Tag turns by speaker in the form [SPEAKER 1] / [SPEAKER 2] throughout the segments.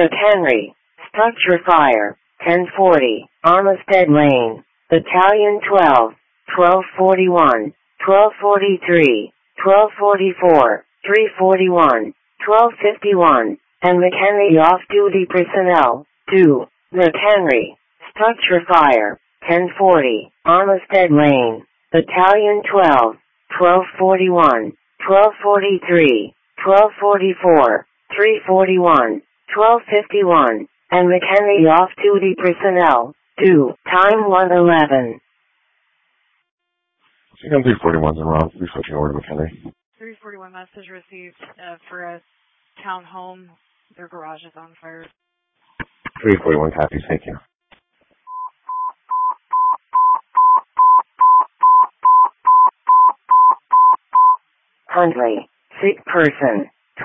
[SPEAKER 1] McHenry, structure fire, 1040, Armistead Lane, Battalion 12, 1241, 1243, 1244, 341, 1251, and McHenry off-duty personnel, 2, McHenry, structure fire, 1040, Armistead Lane, Battalion 12, 1241, 1243, 1244, 341, 1251, and McHenry off-duty personnel, 2, time 111.
[SPEAKER 2] Second 341's en route. We're switching over to McHenry.
[SPEAKER 3] 341 message received for a townhome. Their garage is on fire.
[SPEAKER 2] 341 copies. Thank you.
[SPEAKER 1] Huntley, sick person,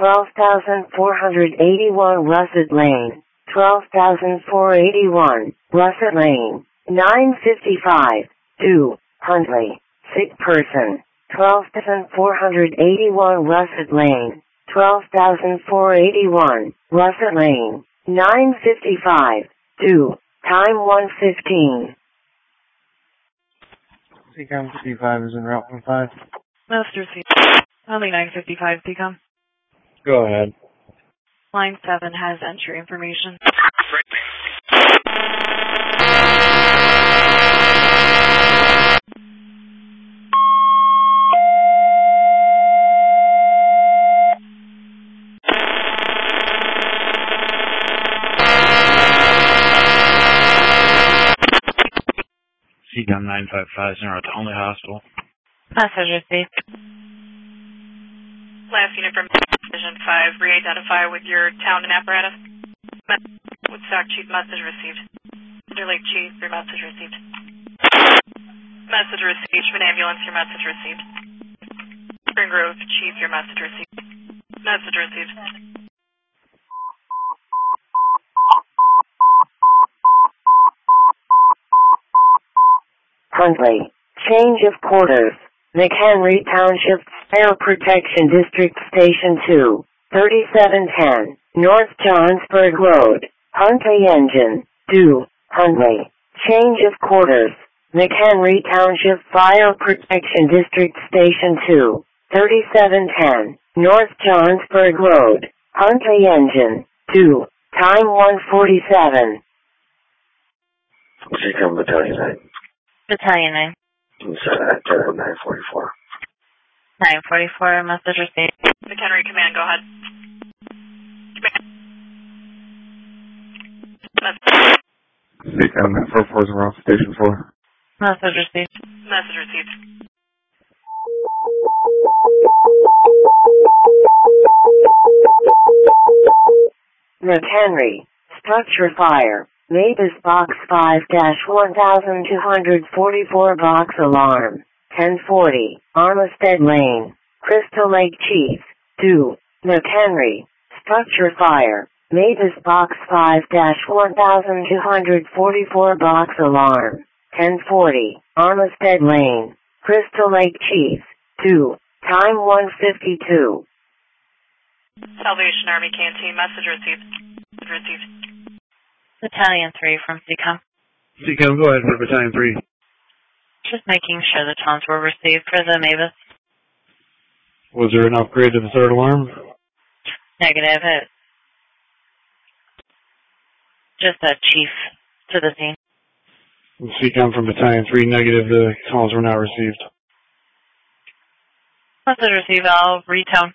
[SPEAKER 1] 12,481 Russet Lane, 12,481, Russet Lane, 955, 2, Huntley, sick person, 12,481 Russet Lane, 12,481, Russet Lane, 955, 2, time 115.
[SPEAKER 4] CCOM 55 is en route 15.
[SPEAKER 3] Master C. Only 955, CCOM.
[SPEAKER 4] Go ahead.
[SPEAKER 3] Line 7 has entry information.
[SPEAKER 5] CCOM 955 is en route to Only Hospital.
[SPEAKER 3] Message received.
[SPEAKER 6] Last unit from Division 5, re-identify with your town and apparatus. Woodstock Chief, message received. Cedar Lake Chief, your message received. Message received from an ambulance, your message received. Spring Grove Chief, your message received. Message received.
[SPEAKER 1] Huntley, change of quarters. McHenry Township Fire Protection District Station 2, 3710, North Johnsburg Road, Huntley Engine, 2, Huntley, change of quarters. McHenry Township Fire Protection District Station 2, 3710, North Johnsburg Road, Huntley Engine, 2, time 147.
[SPEAKER 2] CCOM Battalion 9.
[SPEAKER 3] Battalion 9.
[SPEAKER 2] At 944.
[SPEAKER 3] 944, message received.
[SPEAKER 6] McHenry Command, go ahead.
[SPEAKER 2] CCOM 944 is en route to Station 4.
[SPEAKER 3] Message received.
[SPEAKER 6] Message received.
[SPEAKER 1] McHenry, structure fire, Mavis Box 5-1244 box alarm, 1040, Armistead Lane, Crystal Lake Chief, 2, McHenry, structure fire, Mavis Box 5-1244 box alarm, 1040, Armistead Lane, Crystal Lake Chief, 2, time 152.
[SPEAKER 6] Salvation Army Canteen, message received. Received.
[SPEAKER 3] Battalion 3 from CCOM.
[SPEAKER 5] CCOM, go ahead for Battalion 3.
[SPEAKER 3] Just making sure the tones were received for the Mavis.
[SPEAKER 5] Was there an upgrade to the third alarm?
[SPEAKER 3] Negative. Just a chief to the scene.
[SPEAKER 5] CCOM from Battalion 3, negative. The calls were not received.
[SPEAKER 3] Message received. I'll retone.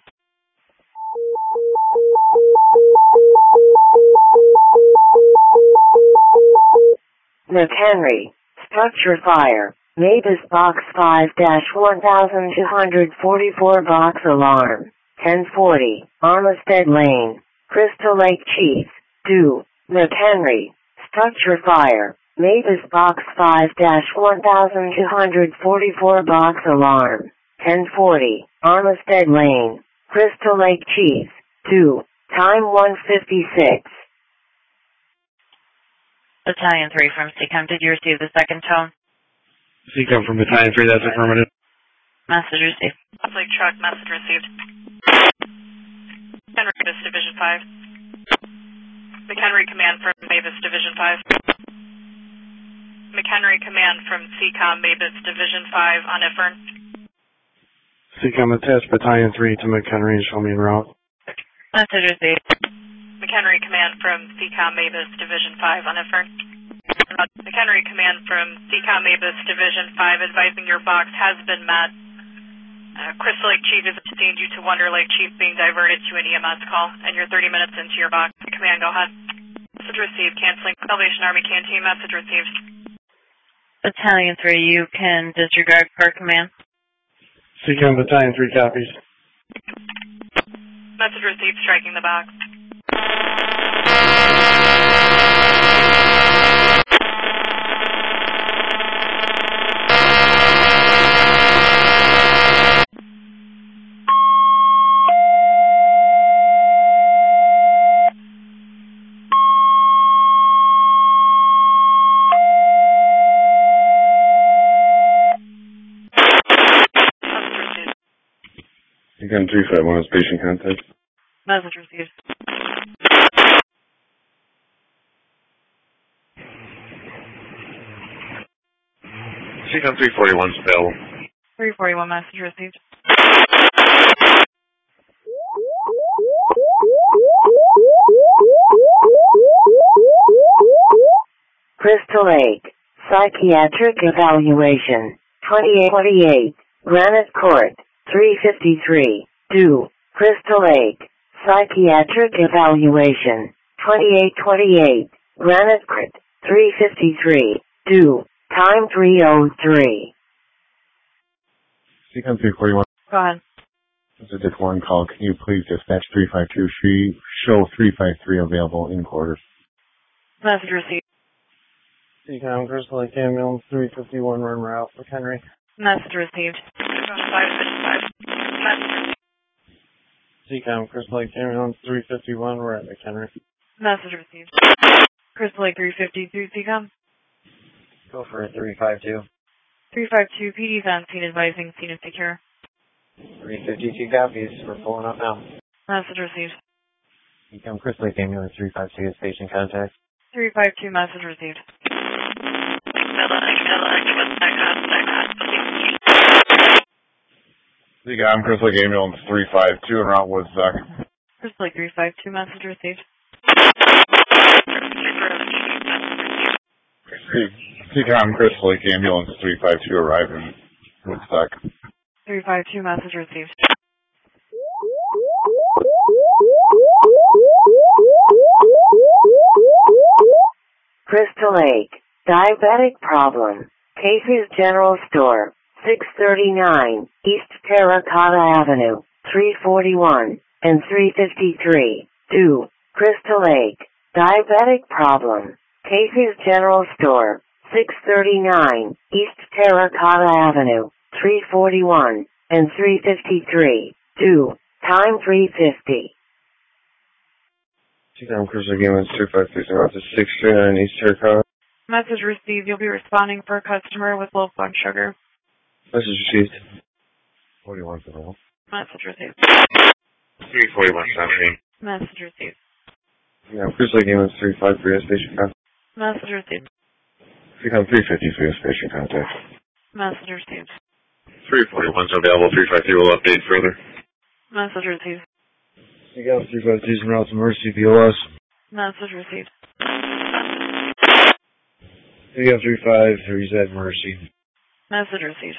[SPEAKER 1] McHenry, structure fire, Mavis Box 5-1244 box alarm, 1040, Armistead Lane, Crystal Lake Chief, 2, McHenry, structure fire, Mavis Box 5-1244 box alarm, 1040, Armistead Lane, Crystal Lake Chief, 2, time 156.
[SPEAKER 3] Battalion 3 from CCOM. Did you receive the second tone?
[SPEAKER 5] CCOM from Battalion 3, that's affirmative.
[SPEAKER 3] Message received.
[SPEAKER 6] Public truck, message received. Henry, this Division 5. McHenry Command from Mavis Division 5. McHenry Command from CCOM Mavis Division 5 on Ifern.
[SPEAKER 5] CCOM attached Battalion 3 to McHenry and show me en route.
[SPEAKER 3] Message received.
[SPEAKER 6] McHenry Command from CCOM Mavis Division 5 on Ifern. McHenry Command from CCOM Mavis Division 5 advising your box has been met. Crystal Lake Chief has detained you to Wonder Lake Chief being diverted to an EMS call, and you're 30 minutes into your box. Command, go ahead. Message received. Canceling Salvation Army Canteen. Message received.
[SPEAKER 3] Battalion 3, you can disregard per command.
[SPEAKER 5] CCOM Battalion 3 copies.
[SPEAKER 6] Message received. Striking the box.
[SPEAKER 2] CCOM 351 is patient contact.
[SPEAKER 3] Message received.
[SPEAKER 2] CCOM 341 is available.
[SPEAKER 3] 341 message received.
[SPEAKER 1] Crystal Lake, Psychiatric Evaluation, 2828, Granite Court, 353, 2, Crystal Lake, Psychiatric Evaluation, 2828, Granite Court, 353, 2, time 3:03.
[SPEAKER 2] CCOM 341.
[SPEAKER 3] Go ahead.
[SPEAKER 2] This is a Dick 1 call. Can you please dispatch 352? Show 353 available in quarters.
[SPEAKER 3] Message received.
[SPEAKER 4] CCOM Crystal Lake Ambulance 351 run route, McHenry.
[SPEAKER 3] Message received.
[SPEAKER 4] CCOM Crystal Lake Ambulance 351, we're at McHenry.
[SPEAKER 3] Message received. Crystal Lake 352, CCOM.
[SPEAKER 4] Go for it, 352.
[SPEAKER 3] 352, PD's on scene advising scene is secure.
[SPEAKER 4] 352 copies, we're pulling up now.
[SPEAKER 3] Message received.
[SPEAKER 4] CCOM Crystal Lake Ambulance 352 is patient contact.
[SPEAKER 3] 352, message received.
[SPEAKER 2] CCOM Crystal Lake Ambulance 352 en route with Zach.
[SPEAKER 3] Crystal Lake 352, message received.
[SPEAKER 2] CCOM Crystal Lake Ambulance 352 arriving with Zach.
[SPEAKER 3] 352, message received.
[SPEAKER 1] Crystal Lake, Diabetic Problem, Casey's General Store, 639, East Terracotta Avenue, 341, and 353, 2, Crystal Lake, Diabetic Problem, Casey's General Store, 639, East Terracotta Avenue, 341, and 353, 2, time 3:50.
[SPEAKER 2] CCOM Crystal Lake Ambulance 253 en route to 639 East Terracotta.
[SPEAKER 3] Message received. You'll be responding for a customer with low blood sugar.
[SPEAKER 2] Message received. 41 for the wall.
[SPEAKER 3] Message received.
[SPEAKER 2] 341 Sunshine.
[SPEAKER 3] Message received.
[SPEAKER 2] CCOM Crystal Lake Ambulance 353 is patient contact.
[SPEAKER 3] Message received.
[SPEAKER 2] CCOM 353 is patient contact.
[SPEAKER 3] Message received.
[SPEAKER 2] 341 is available. 353 will update further.
[SPEAKER 3] Message received.
[SPEAKER 5] CCOM 352 is en route to Mercy BOS.
[SPEAKER 3] Message received.
[SPEAKER 5] CCOM 353 is at Mercy.
[SPEAKER 3] Message received.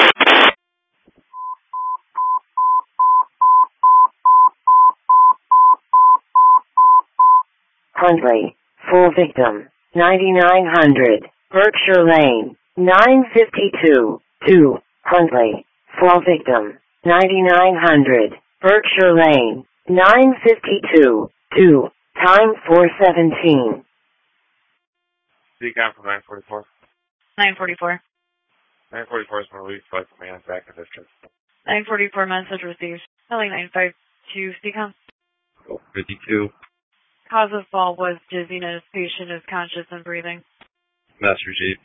[SPEAKER 1] Huntley, full victim, 9900, Berkshire Lane, 952, 2, Huntley, full victim, 9900, Berkshire Lane, 952, 2, time 4:17.
[SPEAKER 2] CCOM from 944.
[SPEAKER 3] 944.
[SPEAKER 2] 944 is my release by command back in district.
[SPEAKER 3] 944, message received. Telling 952, CCOM.
[SPEAKER 2] 52.
[SPEAKER 3] Cause of fall was dizziness. Patient is conscious and breathing.
[SPEAKER 2] Message received.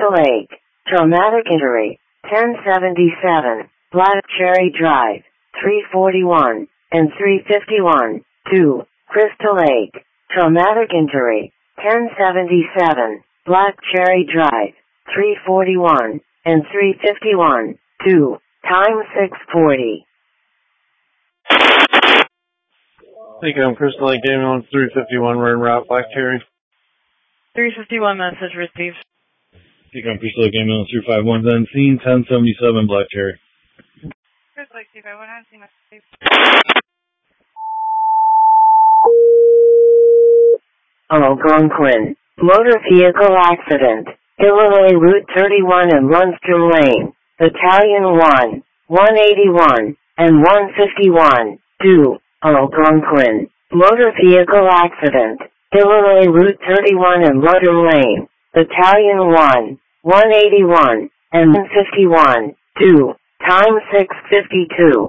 [SPEAKER 1] Crystal Lake, traumatic injury, 1077, Black Cherry Drive, 341, and 351, 2, Crystal Lake, traumatic injury, 1077, Black Cherry Drive, 341, and 351, 2, time 640.
[SPEAKER 4] Seacom Crystal Lake Ambulance 351, we're en route, Black Cherry.
[SPEAKER 3] 351 message received.
[SPEAKER 5] Seacom Crystal Lake Ambulance 351 on scene, 1077 Black Cherry.
[SPEAKER 3] Crystal Lake 351 on scene, message received.
[SPEAKER 1] Algonquin, motor vehicle accident, Illinois Route 31 and Lundstrom Lane, Battalion 1, 181, and 151, 2, Algonquin, motor vehicle accident, Illinois Route 31 and Lundstrom Lane, Battalion 1, 181, and 151, 2, time 652.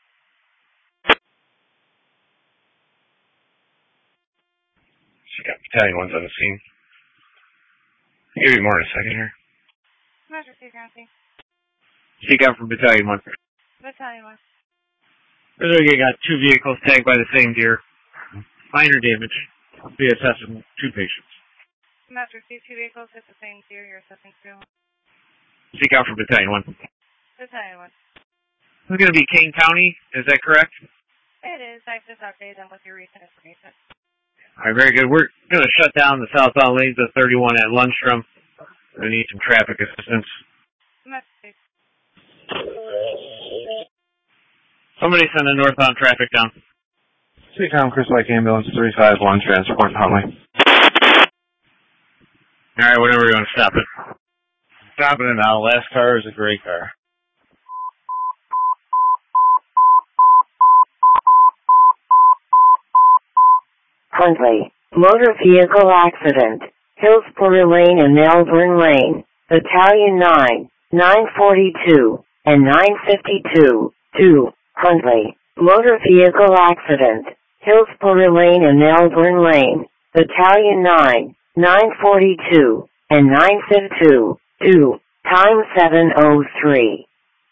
[SPEAKER 5] Battalion 1's on the scene. Give me more in a second here.
[SPEAKER 3] Message received, County.
[SPEAKER 5] Seacom from Battalion 1.
[SPEAKER 3] Battalion 1.
[SPEAKER 5] We got two vehicles tagged by the same deer. Minor damage. Be assessing two patients.
[SPEAKER 3] Message received, two vehicles hit the same deer. You're assessing two.
[SPEAKER 5] Seacom from Battalion 1.
[SPEAKER 3] Battalion 1.
[SPEAKER 5] This is going to be Kane County, is that correct?
[SPEAKER 3] It is. I've just updated them with your recent information.
[SPEAKER 5] Alright, very good. We're going to shut down the southbound lanes of 31 at Lundstrom. We need some traffic assistance.
[SPEAKER 3] Message.
[SPEAKER 5] Somebody send the northbound traffic down.
[SPEAKER 4] Seacom Crystal Lake Ambulance 351, transport Huntley.
[SPEAKER 5] Alright, whenever you want to stop it.
[SPEAKER 2] Stopping it now. Last car is a gray car.
[SPEAKER 1] Huntley, motor vehicle accident, Hillsborough Lane and Melbourne Lane, Battalion 9, 942, and 952, 2, Huntley, motor vehicle accident, Hillsborough Lane and Melbourne Lane, Battalion 9, 942, and 952, 2, time 703.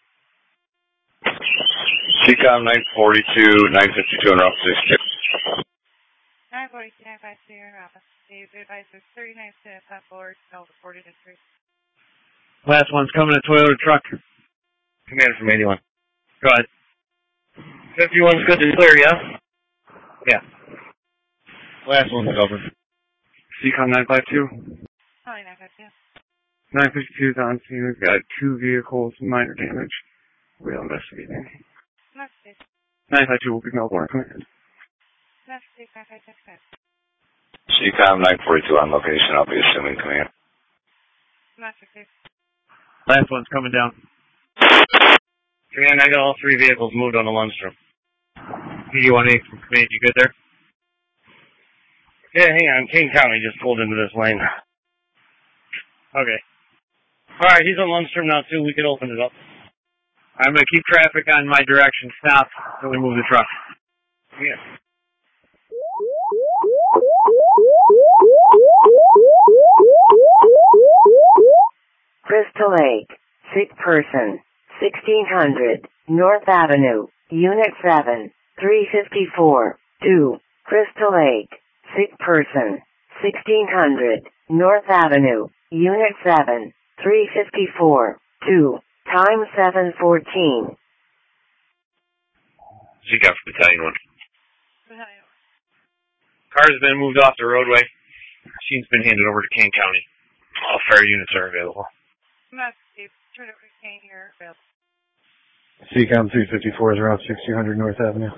[SPEAKER 7] Seacom 942, 952, and Route 62.
[SPEAKER 3] 942, 952, you're in office. The advisor's 39 minutes on board, no reported injury.
[SPEAKER 5] Last one's coming, a Toyota truck.
[SPEAKER 7] Commander from 81.
[SPEAKER 5] Go ahead. 51's good to clear, yeah? Yeah.
[SPEAKER 2] Last one's covered.
[SPEAKER 5] Seacom 952.
[SPEAKER 3] Only 952.
[SPEAKER 5] 952's on scene. We've got two vehicles, minor damage. We'll investigate.
[SPEAKER 3] Message.
[SPEAKER 5] 952 will be Melbourne. Command.
[SPEAKER 3] Message 956.
[SPEAKER 7] Seacom 942 on location. I'll be assuming command.
[SPEAKER 3] Message.
[SPEAKER 5] Last one's coming down.
[SPEAKER 7] Command, I got all three vehicles moved on to Lundstrom.
[SPEAKER 5] PD-18 from command, you good there?
[SPEAKER 7] Yeah, hang on. Kane County just pulled into this lane.
[SPEAKER 5] Okay.
[SPEAKER 7] Alright, he's on Lundstrom now too. We can open it up.
[SPEAKER 5] I'm going to keep traffic on my direction. Stop until we move the truck.
[SPEAKER 7] Yeah.
[SPEAKER 1] Crystal Lake, sick person, 1600, North Avenue, Unit 7, 354, 2, Crystal Lake, sick person, 1600, North Avenue, Unit 7, 354, 2, time 714.
[SPEAKER 7] Seacom from Battalion 1.
[SPEAKER 3] Battalion 1.
[SPEAKER 7] Car has been moved off the roadway. Machine's been handed over to Kane County. All fire units are available.
[SPEAKER 3] Message. Turn over to Kane here. Available.
[SPEAKER 2] Seacom 354 is around 1600 North Avenue.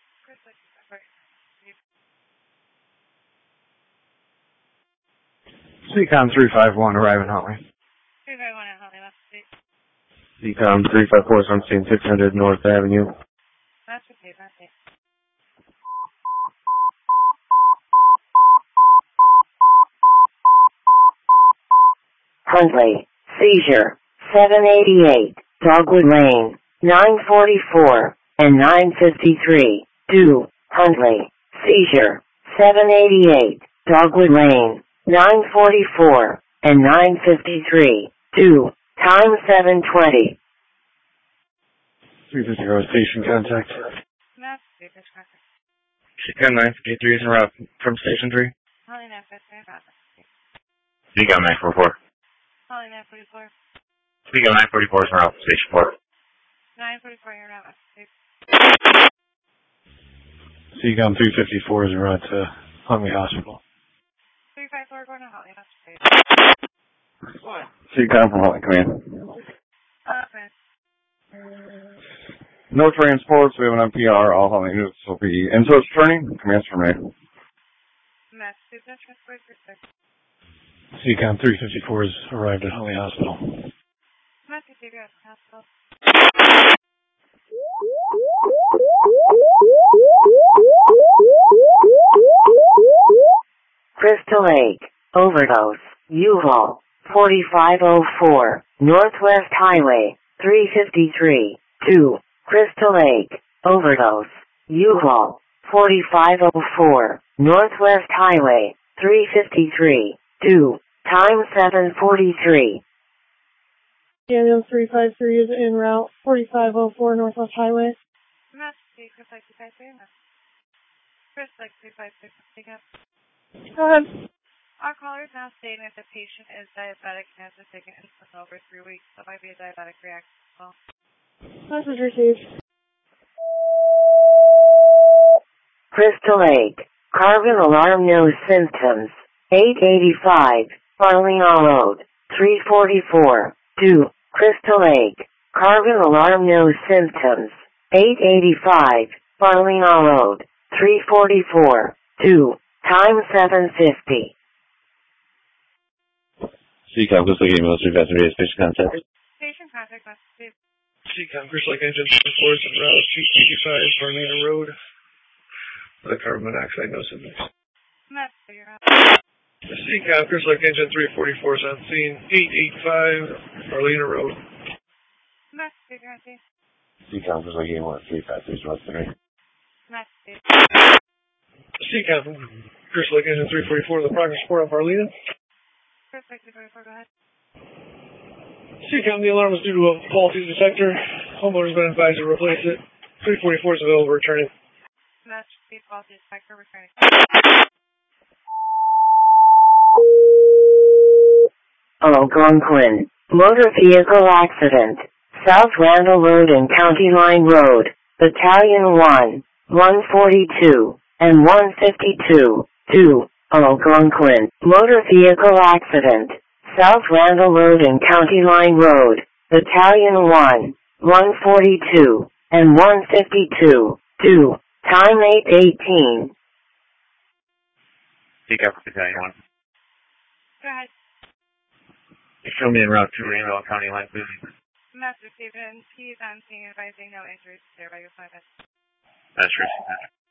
[SPEAKER 4] Seacom 351, arriving Huntley.
[SPEAKER 3] 351 and Huntley, message.
[SPEAKER 2] Seacom 354 is on scene 600 North Avenue.
[SPEAKER 3] Message. Message.
[SPEAKER 1] Huntley, seizure, 788, Dogwood Lane, 944, and 953, 2, Huntley, seizure, 788, Dogwood Lane, 944, and 9:53. 2. Time 7:20.
[SPEAKER 4] 350 station contact.
[SPEAKER 3] Mass Davis contact.
[SPEAKER 7] Seacom 953 is en route from Station 3.
[SPEAKER 3] Holly 953 route.
[SPEAKER 7] Seacom 944.
[SPEAKER 3] Holly 944.
[SPEAKER 7] Seacom 944 is en route from Station 4.
[SPEAKER 3] 944, you're route.
[SPEAKER 4] Seacom 354 is en route to Huntley Hospital.
[SPEAKER 3] 354 going to Holly Hospital.
[SPEAKER 2] Seacom from Huntley Command.
[SPEAKER 3] Okay.
[SPEAKER 2] No transports. We have an NPR. All Huntley units will be in search training. Commands from me.
[SPEAKER 3] Mass Davis transport.
[SPEAKER 4] Seacom 354 has arrived at Huntley Hospital.
[SPEAKER 3] Mass Davis hospital.
[SPEAKER 1] Crystal Lake. Overdose. U-Haul. 4504. Northwest Highway. 353. 2. Crystal Lake. Overdose. U-Haul. 4504. Northwest Highway. 353. 2. Time 7:43.
[SPEAKER 8] Daniel 353 is en route, 4504 Northwest Highway.
[SPEAKER 3] Mass Davis 253. Chris 256. Pick up.
[SPEAKER 8] Go ahead.
[SPEAKER 3] Our caller is now stating that the patient is diabetic and has been taking insulin over 3 weeks. That might be a diabetic reaction as well.
[SPEAKER 8] Message received.
[SPEAKER 1] Crystal Lake. Carbon alarm no symptoms. 885. Farley Road. 344. 2. Crystal Lake. Carbon alarm no symptoms. 885. Farley Road. 344. 2. Time 7:50.
[SPEAKER 7] Seacom, Crystal Lake Ambulance 353 station contact.
[SPEAKER 3] Patient contact must be
[SPEAKER 5] Seacom, Crystal Lake Engine 4 is en route 285 Farlina Road. The carbon monoxide no symptoms.
[SPEAKER 3] Mass figure out.
[SPEAKER 5] Seacom, Crystal Lake Engine 344 is on scene 885 Farlina Road.
[SPEAKER 3] Mass figure out.
[SPEAKER 7] Seacom, Crystal Lake Ambulance 353 is route 3.
[SPEAKER 3] Mass figure.
[SPEAKER 5] Seacom, Crystal Lake Engine 344, the progress report on Farlina.
[SPEAKER 3] Chris 244, go ahead.
[SPEAKER 5] Seacom, the alarm was due to a faulty detector. Homeowner's been advised to replace it. 344 is available returning.
[SPEAKER 3] Mass speed faulty detector returning.
[SPEAKER 1] Algonquin. Motor vehicle accident. South Randall Road and County Line Road. Battalion 1, 142, and 152. 2. Algonquin. Motor vehicle accident. South Randall Road and County Line Road. Battalion 1, 142, and 152. 2. Time 8:18.
[SPEAKER 7] Seacom for Battalion 1.
[SPEAKER 3] Go ahead.
[SPEAKER 7] Show me en route to Randall County Line, please.
[SPEAKER 3] Master Stephen, he's on scene advising no injuries there by your appointment.
[SPEAKER 7] That's right.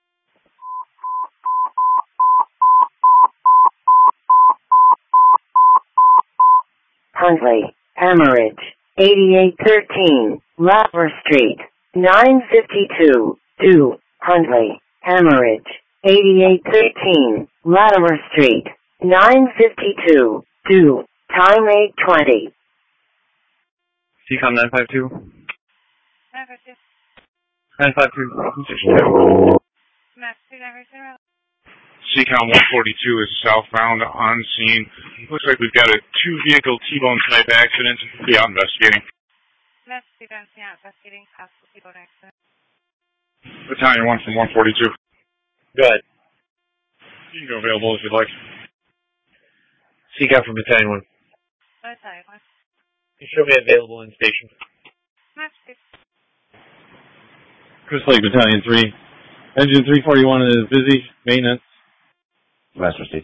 [SPEAKER 1] Huntley. Hemorrhage. 8813. Latimer Street. 952. 2. Huntley. Hemorrhage. 8813. Latimer Street. 952. 2. Time 8:20.
[SPEAKER 7] Seacom 952.
[SPEAKER 3] 952.
[SPEAKER 7] 952. Station 2.
[SPEAKER 3] Mass speed everything around.
[SPEAKER 7] Seacom 142 is southbound on scene. Looks like we've got a two-vehicle T-bone type accident. We'll be out investigating.
[SPEAKER 3] Mass speed on scene investigating possible people accident.
[SPEAKER 7] Battalion 1 from 142.
[SPEAKER 5] Go ahead.
[SPEAKER 7] You can go available if you'd like.
[SPEAKER 5] Seacom from Battalion 1.
[SPEAKER 3] Battalion 1.
[SPEAKER 5] You show me available in station.
[SPEAKER 3] Mass speed.
[SPEAKER 4] Crystal Lake Battalion 3. Engine 341 is busy. Maintenance.
[SPEAKER 7] Master Steve.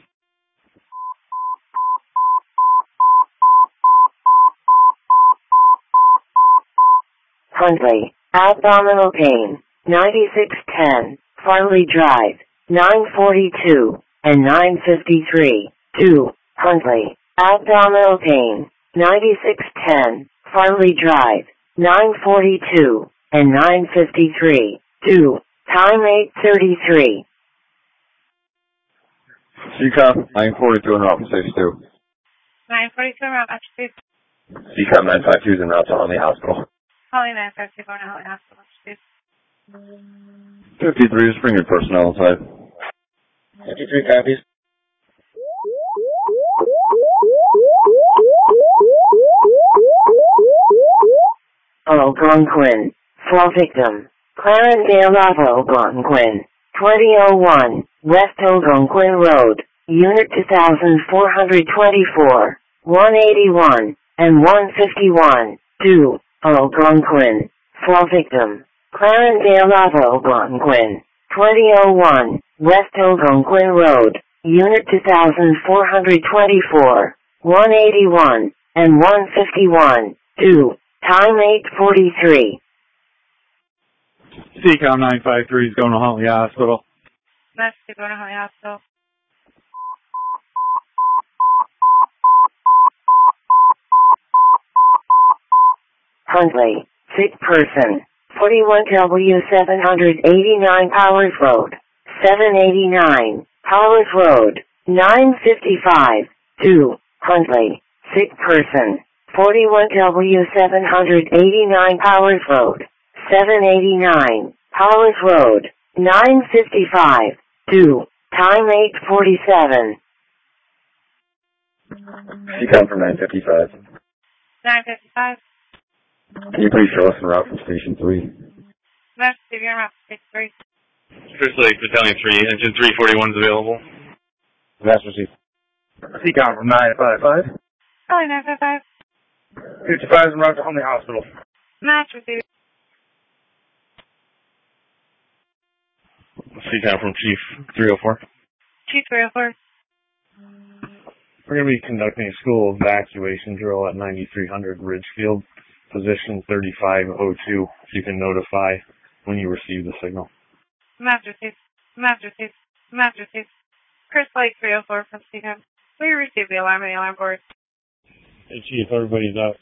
[SPEAKER 1] Huntley. Abdominal pain. 9610. Farley Drive. 942 and 953. 2. Huntley. Abdominal pain. 9610. Farley Drive. 942 and 953. 2. Time 8:33.
[SPEAKER 2] Seacom 942 and route from Station 2.
[SPEAKER 3] 942 around Massachusetts.
[SPEAKER 9] CCOM 952 is en route to Huntley Hospital.
[SPEAKER 3] Holly 952 going to Holly Hospital, Massachusetts.
[SPEAKER 9] 53, just bring your personnel inside. 53 copies.
[SPEAKER 1] Algonquin. Fall victim. Clarendale Algonquin. 2001, West Algonquin Road, Unit 2424, 181, and 151, 2, Algonquin. Fall victim. Clarendale Algonquin. 2001, West Algonquin Road, Unit 2424, 181, and 151, 2, time 8:43.
[SPEAKER 10] CCOM 953 is going to Huntley Hospital.
[SPEAKER 3] Massachusetts going to Holly Hospital.
[SPEAKER 1] Huntley, sick person. 41W789 Powers Road. 789, Powers Road. 955, 2, Huntley, sick person. 41W789 Powers Road. 789, Powers Road. 955, 2, time 8:47.
[SPEAKER 9] CCOM from 955.
[SPEAKER 3] 955.
[SPEAKER 9] Can you please show us en route from Station 3?
[SPEAKER 3] Massachusetts going around Station 3.
[SPEAKER 7] First Lake Battalion 3, Engine 341 is available.
[SPEAKER 9] Master Chief. CCOM from 955.
[SPEAKER 3] Holly 955.
[SPEAKER 9] 55 is en route to Huntley Hospital.
[SPEAKER 3] Massachusetts.
[SPEAKER 7] CCOM from Chief 304.
[SPEAKER 3] Chief 304.
[SPEAKER 4] We're going to be conducting a school evacuation drill at 9300 Ridgefield, position 3502. If you can notify when you receive the signal.
[SPEAKER 3] Massachusetts. Chris Lake 304 from CCOM. We received the alarm on the alarm board.
[SPEAKER 4] Hey, Chief, everybody's up.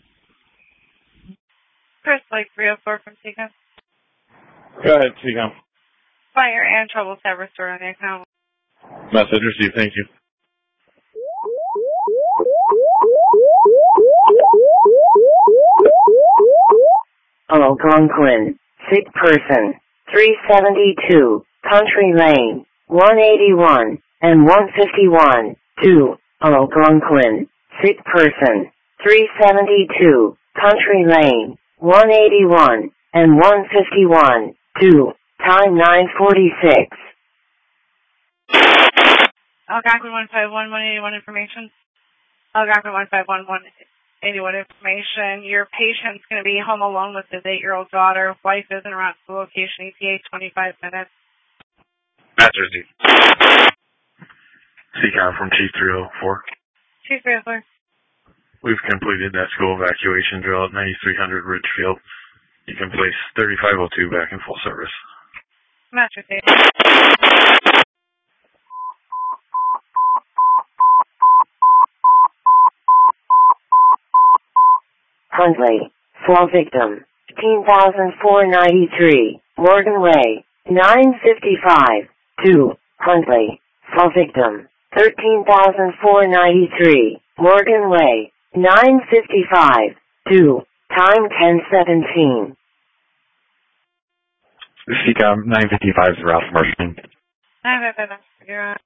[SPEAKER 3] Chris Lake 304 from CCOM.
[SPEAKER 10] Go ahead, CCOM.
[SPEAKER 3] Fire and troubles have restored on the account.
[SPEAKER 7] Message received, thank you.
[SPEAKER 1] Algonquin, sick person. 372, Country Lane. 181, and 151, 2, Algonquin, sick person. 372, Country Lane. 181, and 151, 2, time 9:46.
[SPEAKER 3] Algonquin 151, 181 information. Algonquin 151, 181 information. Your patient's going to be home alone with his 8-year-old daughter. Wife isn't around the location. ETA 25 minutes.
[SPEAKER 7] Master Chief. CCOM from Chief 304.
[SPEAKER 3] Chief 304.
[SPEAKER 7] We've completed that school evacuation drill at 9300 Ridgefield. You can place 3502 back in full service.
[SPEAKER 3] Master Chief.
[SPEAKER 1] Huntley, fall victim. 15,493, Morgan Way. 955, 2, Huntley, fall victim. 13,493, Morgan Way. 955, 2, time 10:17.
[SPEAKER 9] CCOM 955 is en route from Arlington.
[SPEAKER 3] 955. You're on.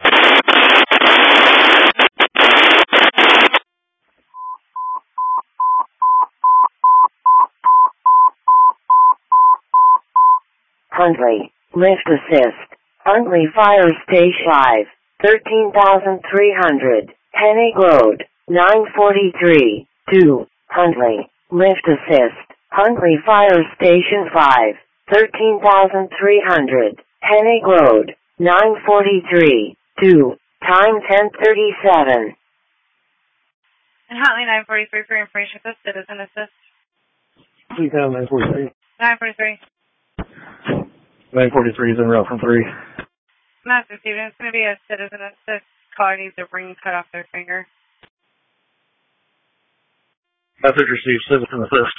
[SPEAKER 1] Huntley, lift assist. Huntley Fire Station 5, 13,300, Hennig Road, 943, 2, Huntley, lift assist. Huntley Fire Station 5, 13,300, Hennig Road, 943, 2, time 10:37.
[SPEAKER 3] And Hotline 943 for information assist, citizen assist.
[SPEAKER 4] CCOM 943.
[SPEAKER 3] 943.
[SPEAKER 4] 943 is en route from 3.
[SPEAKER 3] Master Steven, it's going to be a citizen assist. Caller needs a ring cut off their finger.
[SPEAKER 10] Message received, citizen assist.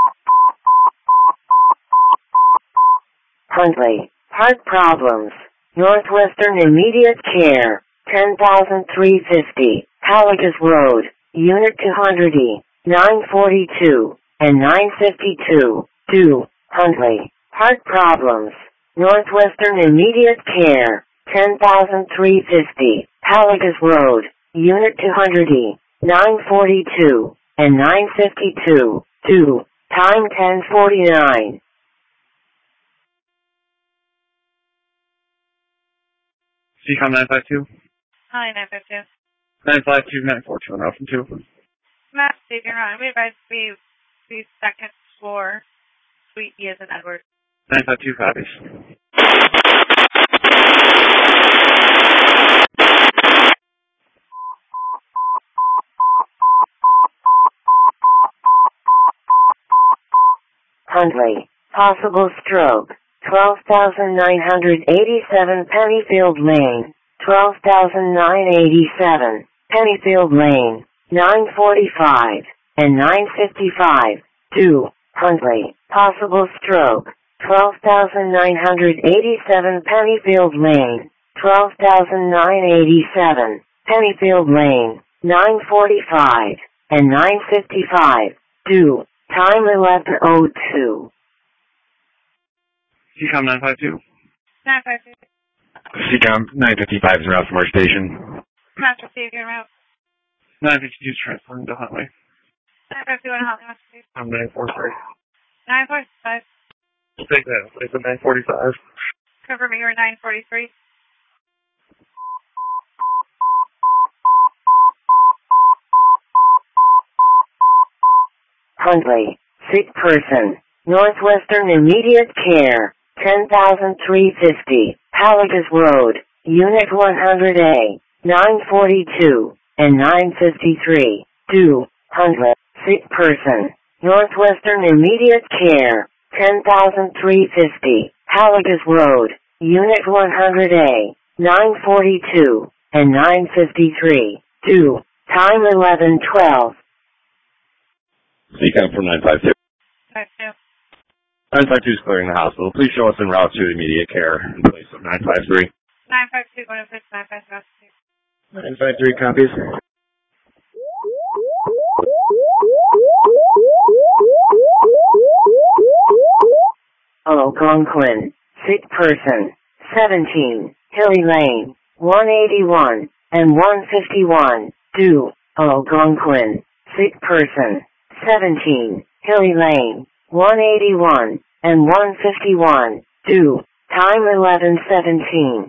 [SPEAKER 1] Huntley, heart problems. Northwestern Immediate Care, 10,350, Haligas Road, Unit 200E, 942, and 952, 2, Huntley. Heart problems. Northwestern Immediate Care, 10,350, Haligas Road, Unit 200E, 942, and 952, 2, time 10:49.
[SPEAKER 10] CCOM 952.
[SPEAKER 3] Hi, 952.
[SPEAKER 10] 952, 942, and Alpha 2.
[SPEAKER 3] Matt, Steve, you're on. We advise the second floor, Suite E as in Edward.
[SPEAKER 10] 952 copies.
[SPEAKER 1] Huntley. Possible stroke. 12,987 Pennyfield Lane. 12,987 Pennyfield Lane. 945 and 955. 2. Huntley. Possible stroke. 12,987 Pennyfield Lane. 12,987 Pennyfield Lane. 945 and 955. 2. Time 11:02.
[SPEAKER 10] CCOM 952.
[SPEAKER 3] 952.
[SPEAKER 11] CCOM 955 is around from our station.
[SPEAKER 3] Master Steve, you're out.
[SPEAKER 10] 952 is transferring to Huntley.
[SPEAKER 3] 951 Huntley, Master Steve.
[SPEAKER 10] I'm 943.
[SPEAKER 3] 945.
[SPEAKER 10] Take that. It's a 945.
[SPEAKER 3] Cover me, you're 943.
[SPEAKER 1] Huntley. Sick person. Northwestern Immediate Care. 10,350. Haligas Road. Unit 100A. 942 and 953. 2. Huntley. Sick person. Northwestern Immediate Care. 10,350. Haligas Road. Unit 100A. 942 and 953. 2. Time 11:12.
[SPEAKER 11] CCOM from 952.
[SPEAKER 3] 952.
[SPEAKER 11] 952 is clearing the hospital. Please show us en route to immediate care in place of 953.
[SPEAKER 3] 952, 106, 952.
[SPEAKER 11] 953 copies.
[SPEAKER 1] Algonquin. Sick person. 17. Hilly Lane. 181 and 151. 2. Algonquin. Sick person. 17. Hilly Lane. 181 and 151. 2. Time 11:17.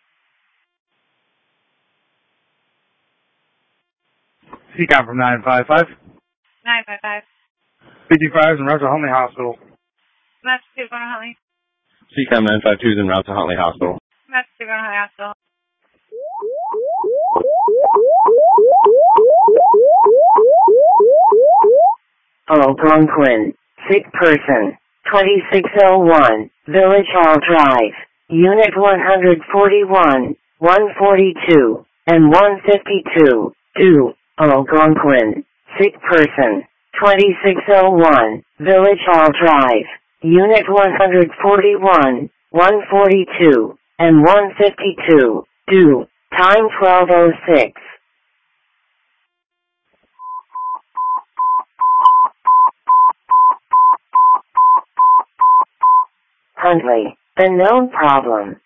[SPEAKER 10] CCOM from 955.
[SPEAKER 3] 955.
[SPEAKER 10] 55 is en route to Huntley Hospital.
[SPEAKER 3] Master Steve, going to Huntley.
[SPEAKER 11] CCOM 952 is en route to Huntley Hospital.
[SPEAKER 3] Master Steve, going to Huntley Hospital.
[SPEAKER 1] Algonquin. Sick person. 2601. Village Hall Drive. Unit 141, 142, and 152. 2. Algonquin. Sick person. 2601. Village Hall Drive. Unit 141, 142, and 152. 2. Time 12:06. Huntley. The known problem.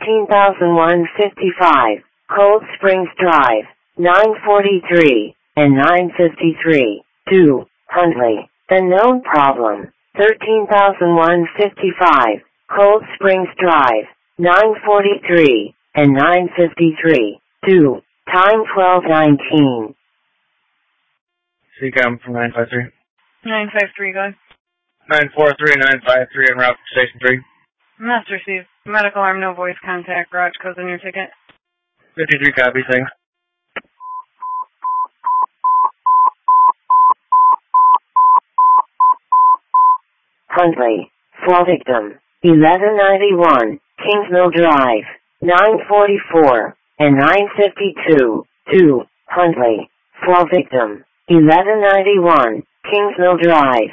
[SPEAKER 1] 13,155. Cold Springs Drive. 943 and 953. 2. Huntley. The known problem. 13,155. Cold Springs Drive. 943 and 953. 2. Time 12:19.
[SPEAKER 10] CCOM from 953.
[SPEAKER 3] 953, go.
[SPEAKER 10] 943 and 953 en route to Station 3.
[SPEAKER 3] Master Steve. Medical arm, no voice contact. Garage codes on your ticket.
[SPEAKER 10] 53 copies, thanks.
[SPEAKER 1] Huntley. Fall victim. 1191. Kingsmill Drive. 944 and 952. 2. Huntley. Fall victim. 1191. Kingsmill Drive.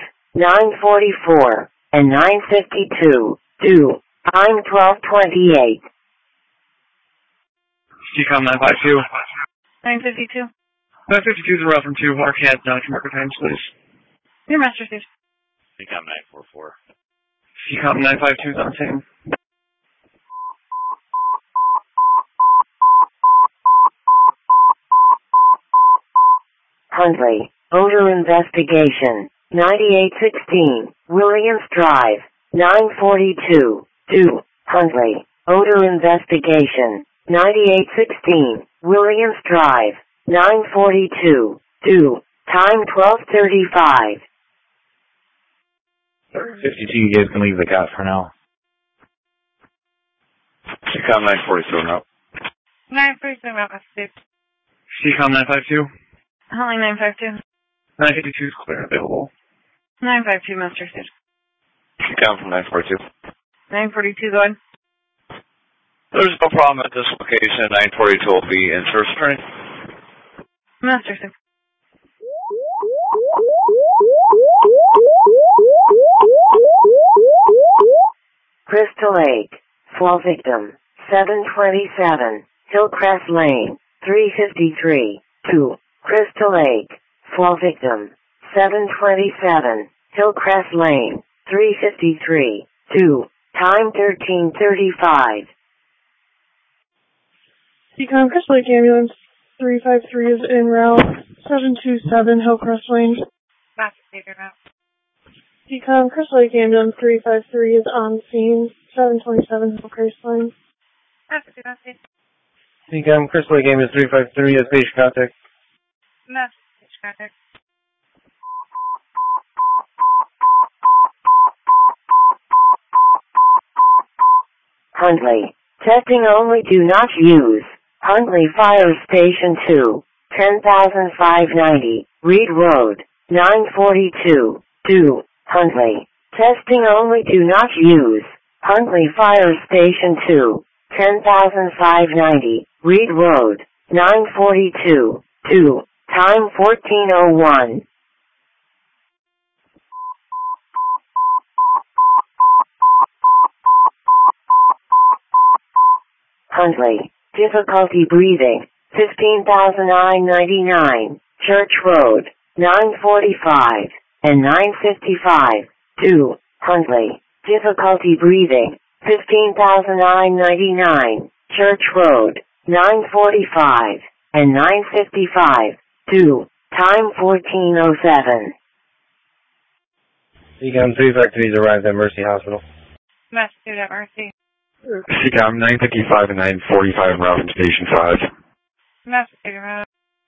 [SPEAKER 1] 944 and 952. 2. Time 12:28.
[SPEAKER 5] CCOM 952.
[SPEAKER 3] 952.
[SPEAKER 5] 952 is a route from 2, Arcad, Marker Times, please.
[SPEAKER 3] Your master stage.
[SPEAKER 11] CCOM 944.
[SPEAKER 5] CCOM 952 is on scene.
[SPEAKER 1] Huntley, odor investigation, 9816, Williams Drive, 942, 2, Huntley, odor investigation, 9816, Williams Drive, 942, 2, time 12:35.
[SPEAKER 10] 52, you guys can leave the cat for now.
[SPEAKER 11] CCOM 942 route.
[SPEAKER 3] 942, master stage.
[SPEAKER 5] CCOM 952.
[SPEAKER 3] Huntley 952.
[SPEAKER 5] 952 is clear and available.
[SPEAKER 3] 952, master stage.
[SPEAKER 11] CCOM from 942.
[SPEAKER 3] 942, go ahead.
[SPEAKER 11] There's no problem at this location. 942 will be in service training.
[SPEAKER 3] Master stage.
[SPEAKER 1] Crystal Lake, fall victim, 727, Hillcrest Lane, 353, 2, Crystal Lake, fall victim, 727, Hillcrest Lane, 353, 2, time 13:35.
[SPEAKER 8] CCOM Crystal Lake Ambulance 353 is en route, 727 Hillcrest Lane.
[SPEAKER 3] Master stage, now.
[SPEAKER 8] CCOM Crystal Lake Ambulance 353 is on scene, 727 Hillcrest Lane.
[SPEAKER 3] Master stage.
[SPEAKER 10] CCOM Crystal Lake Ambulance 353 is patient contact.
[SPEAKER 3] Master stage, contact.
[SPEAKER 1] Huntley, testing only, do not use. Huntley Fire Station 2, 10,590, Reed Road, 942, 2, Huntley. Testing only, do not use. Huntley Fire Station 2, 10,590, Reed Road, 942, 2, time 14:01. Huntley, difficulty breathing, 15,999, Church Road, 945, and 955, 2, Huntley, difficulty breathing, 15,999, Church Road, 945, and 955, 2, time 14:07.
[SPEAKER 10] CCOM 353 arrived at Mercy Hospital.
[SPEAKER 3] Master stage at Mercy.
[SPEAKER 11] CCOM 955 and 945 en route from Station 5.
[SPEAKER 3] Master stage, route.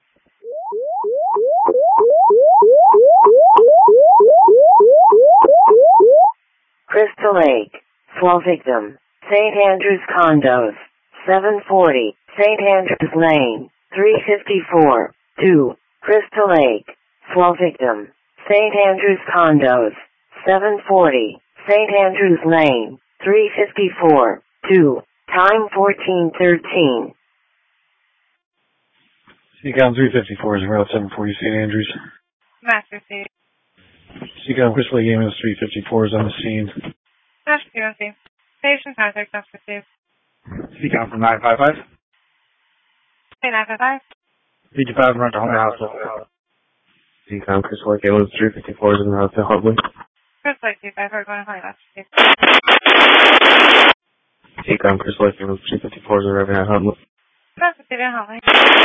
[SPEAKER 1] Crystal Lake, fall victim, St. Andrews Condos, 740, St. Andrews Lane, 354, 2, Crystal Lake, fall victim, St. Andrews Condos, 740, St. Andrews Lane, 354, 2, time 14:13.
[SPEAKER 2] CCOM 354 is route 740 St. Andrews.
[SPEAKER 3] Master stage.
[SPEAKER 2] CCOM Crystal Lake Ambulance 354 is on the scene.
[SPEAKER 3] Master stage. Patient contact, master stage.
[SPEAKER 10] CCOM from 955.
[SPEAKER 3] 955.
[SPEAKER 10] CG5 run to Huntley Hospital. CCOM Crystal Lake Ambulance 354 is en route to Huntley.
[SPEAKER 3] Crystal Lake 254, going to Huntley, master stage.
[SPEAKER 10] CCOM Crystal Lake Ambulance 354 is arriving at Huntley.
[SPEAKER 3] Master stage at Huntley.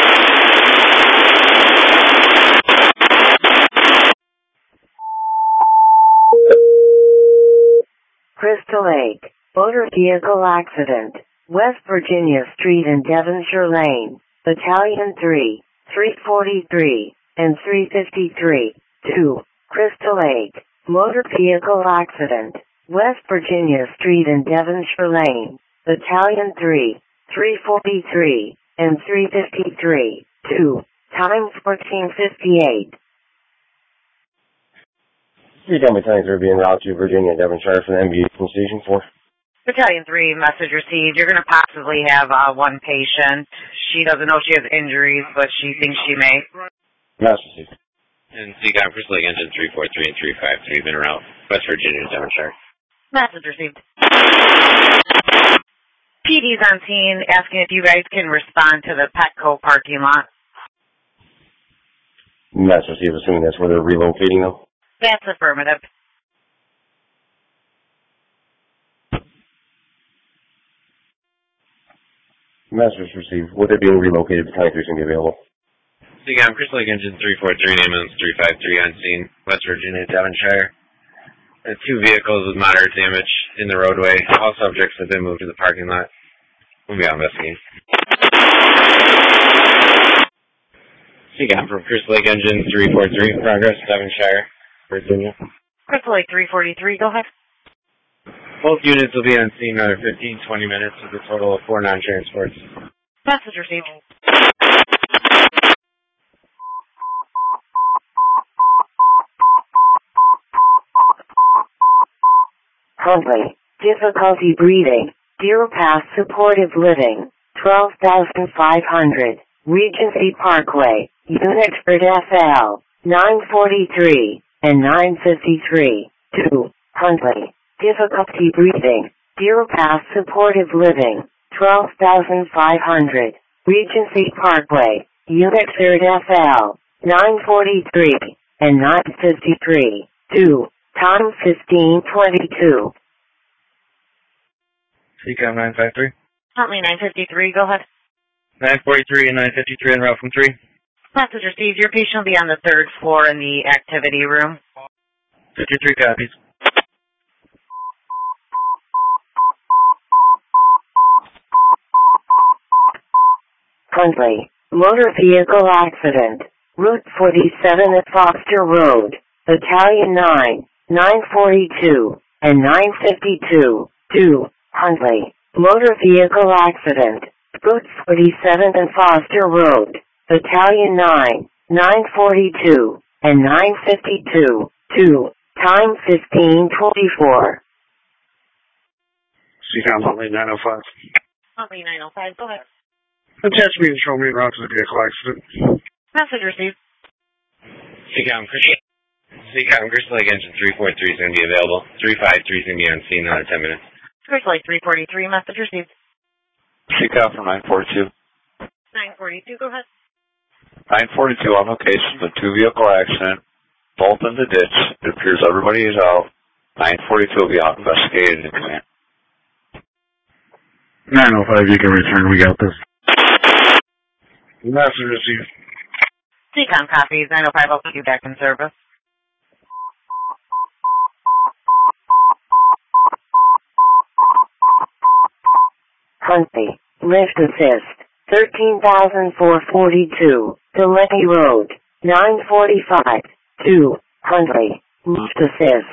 [SPEAKER 1] Crystal Lake, motor vehicle accident, West Virginia Street and Devonshire Lane, Battalion 3, 343, and 353, 2, Crystal Lake, motor vehicle accident, West Virginia Street and Devonshire Lane, Battalion 3, 343, and 353, 2, time 14:58.
[SPEAKER 9] CCOM Battalion 3 being route to Virginia, Devonshire from the MV from Station 4.
[SPEAKER 12] Battalion 3, message received. You're going to possibly have one patient. She doesn't know she has injuries, but she thinks she may.
[SPEAKER 9] Message received.
[SPEAKER 11] And CCOM Crystal Lake Engine 343 and 353 been around West Virginia, Devonshire.
[SPEAKER 12] Message received. PD's on scene asking if you guys can respond to the Petco parking lot.
[SPEAKER 9] Master Steve, assuming that's where they're relocating them.
[SPEAKER 12] That's affirmative.
[SPEAKER 9] Masters received. Would they being relocated to County 3 can be available?
[SPEAKER 10] CCOM, Crystal Lake Engine 343, ambulance 353 on scene, West Virginia, Devonshire. 2 vehicles with moderate damage in the roadway. All subjects have been moved to the parking lot. We'll be out investigating. CCOM from Crystal Lake Engine 343, progress, Devonshire, Virginia.
[SPEAKER 12] Crystal Lake 343, go ahead.
[SPEAKER 10] Both units will be on scene another 15-20 minutes with a total of 4 non-transports.
[SPEAKER 12] Message received.
[SPEAKER 1] Huntley, difficulty breathing, Deer Pass supportive living, 12,500, Regency Parkway, Unixford FL, 943 and 953, 2, Huntley. Difficulty breathing, Deer Pass supportive living, 12,500, Regency Parkway, Unixford FL, 943 and 953, 2, time 15:22.
[SPEAKER 5] CCOM 953.
[SPEAKER 12] Huntley 953, go ahead.
[SPEAKER 5] 943 and 953 en route from 3.
[SPEAKER 12] Message received. Your patient will be on the 3rd floor in the activity room.
[SPEAKER 5] 53 copies.
[SPEAKER 1] Huntley, motor vehicle accident, Route 47 at Foster Road, Battalion 9, 942, and 952, 2, Huntley, motor vehicle accident, Route 47 and Foster Road, Battalion 9, 942, and 952, 2, time 15:24.
[SPEAKER 4] CCOM Huntley 905.
[SPEAKER 12] Huntley 905, go ahead.
[SPEAKER 4] Attached me and show me around to the vehicle accident.
[SPEAKER 12] Message received.
[SPEAKER 10] CCOM Crystal Lake Engine 343 is going to be available. 353 is going to be on scene in another 10 minutes.
[SPEAKER 12] Crystal Lake 343, message received.
[SPEAKER 13] CCOM from 942.
[SPEAKER 12] 942, go ahead.
[SPEAKER 13] 942 on location, the 2 vehicle accident, both in the ditch. It appears everybody is out. 942 will be out investigated in command.
[SPEAKER 2] 905, you can return. We got this.
[SPEAKER 4] Message received.
[SPEAKER 12] CCOM copies. 905, I'll put you back in service.
[SPEAKER 1] Huntley, lift assist, 13,442, Delaney Road, 945, 2, Huntley, lift assist,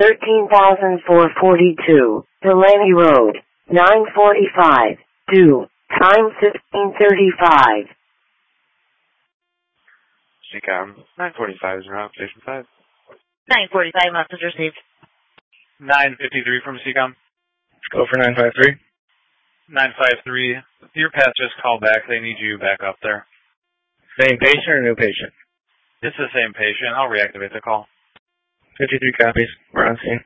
[SPEAKER 1] 13,442, Delaney Road, 945, 2, time 15:35.
[SPEAKER 10] CCOM 945 is around Station 5.
[SPEAKER 12] 945, message received.
[SPEAKER 5] 953 from CCOM. Go for 953. 953. Your pass just called back. They need you back up there. Same patient or new patient? It's the same patient. I'll reactivate the call. 53 copies. We're on scene.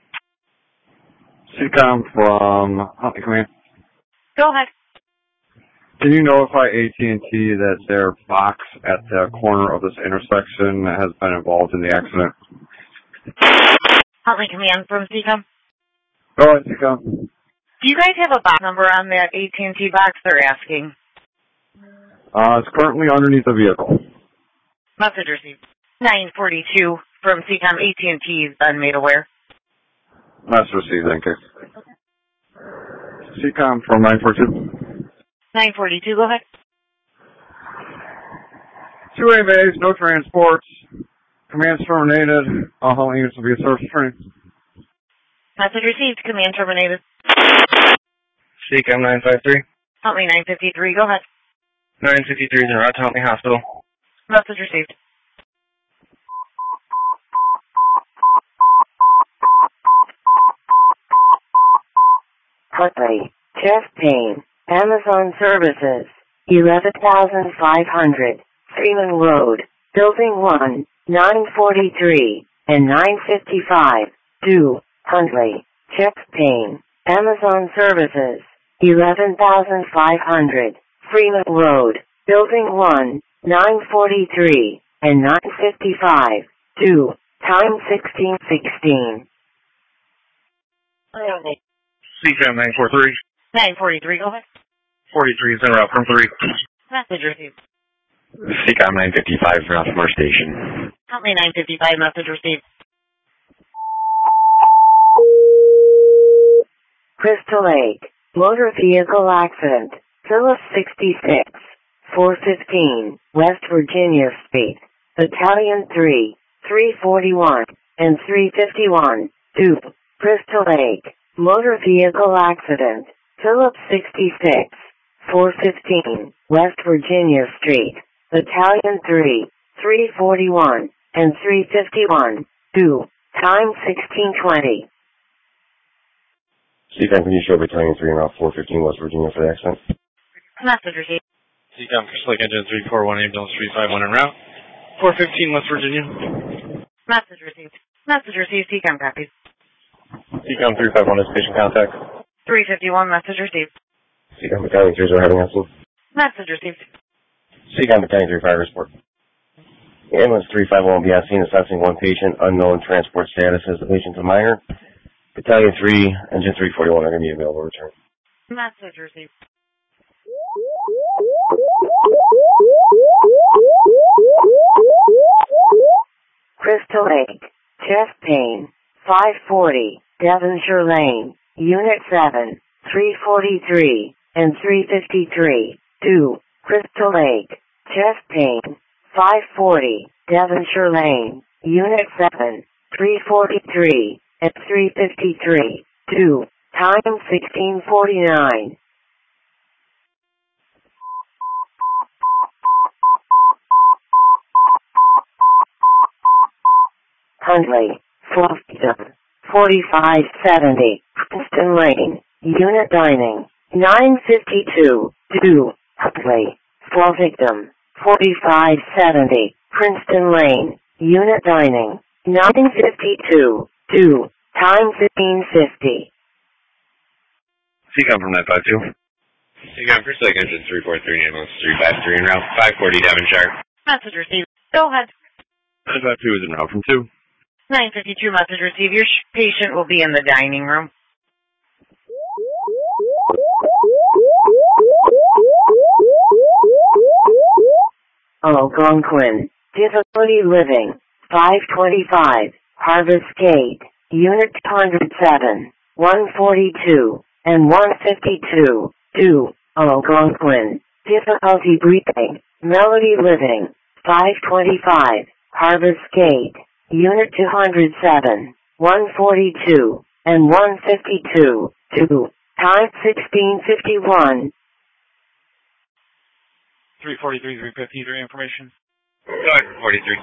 [SPEAKER 14] CCOM from Huntley Command.
[SPEAKER 12] Go ahead.
[SPEAKER 14] Can you notify AT&T that their box at the corner of this intersection has been involved in the accident?
[SPEAKER 12] Huntley Command from CCOM.
[SPEAKER 14] Go ahead, CCOM.
[SPEAKER 12] Do you guys have a box number on that AT&T box they're asking?
[SPEAKER 14] It's currently underneath the vehicle.
[SPEAKER 12] Message received. 942 from CCOM. AT&T has been made aware.
[SPEAKER 14] That's received, thank you. CCOM from 942.
[SPEAKER 12] 942, go ahead.
[SPEAKER 14] 2 AVAs, no transports. Command's terminated. All Huntley units will be a service train.
[SPEAKER 12] Message received. Command terminated.
[SPEAKER 5] CCOM 953.
[SPEAKER 12] Huntley 953, go ahead.
[SPEAKER 5] 953 is en route to Huntley Hospital.
[SPEAKER 12] Message received.
[SPEAKER 1] Huntley, chest pain, Amazon Services, 11,500, Freeman Road, Building 1, 943, and 955, 2, Huntley, chest pain, Amazon Services, 11,500, Freeman Road, Building 1, 943, and 955, 2, time 1616.
[SPEAKER 5] CCAM 943.
[SPEAKER 12] 943, go ahead.
[SPEAKER 5] 43 is en route from 3.
[SPEAKER 12] Message received.
[SPEAKER 10] CCAM 955 from Rothmore Station.
[SPEAKER 12] Huntley 955, message received.
[SPEAKER 1] Crystal Lake, motor vehicle accident, Phyllis 66, 415, West Virginia Street, Battalion 3, 341, and 351, 2, Crystal Lake, motor vehicle accident, Phillips 66, 415, West Virginia Street, Battalion 3, 341, and 351, 2, time 1620.
[SPEAKER 9] CCAM, can you show Battalion 3 and Route 415 West Virginia for the accident?
[SPEAKER 12] Message received.
[SPEAKER 5] CCAM Crystal Lake Engine 341, ambulance 351 en route. 415 West Virginia.
[SPEAKER 12] Message received. Message received, CCAM copies.
[SPEAKER 5] CCAM 351 is patient contact.
[SPEAKER 12] 351, message received.
[SPEAKER 9] CCAM Battalion 3 is having accident.
[SPEAKER 12] Message received.
[SPEAKER 9] CCAM Battalion 3 fire report. Ambulance 351 will be on scene assessing one patient, unknown transport status as the patient's a minor. Battalion 3, Engine 341 are going to be available to return.
[SPEAKER 12] Message received.
[SPEAKER 1] Crystal Lake, chest pain, 540, Devonshire Lane, Unit 7, 343, and 353, 2, Crystal Lake, chest pain, 540, Devonshire Lane, Unit 7, 343, and 353, 2, time 1649. Huntley, Fluffton, 4570, Princeton Lane, Unit Dining, 952, 2, Huntley, Fluffton, 4570, Princeton Lane, Unit Dining, 952, 2, time 1550.
[SPEAKER 10] CCAM from 952. CCAM Crystal Lake Engine 343, ambulance 353 en route 540 Devonshire.
[SPEAKER 12] Message received. Go ahead.
[SPEAKER 11] 952 is en route from 2.
[SPEAKER 12] 952, message received. Your patient will be in the dining room.
[SPEAKER 1] Algonquin, difficulty living, 525, Harvest Gate, Unit 207, 142, and 152, 2, Algonquin, difficulty breathing, Melody Living, 525, Harvest Gate, Unit 207, 142, and 152, 2, time 1651.
[SPEAKER 5] 343, 353 information.
[SPEAKER 10] Go ahead, 43.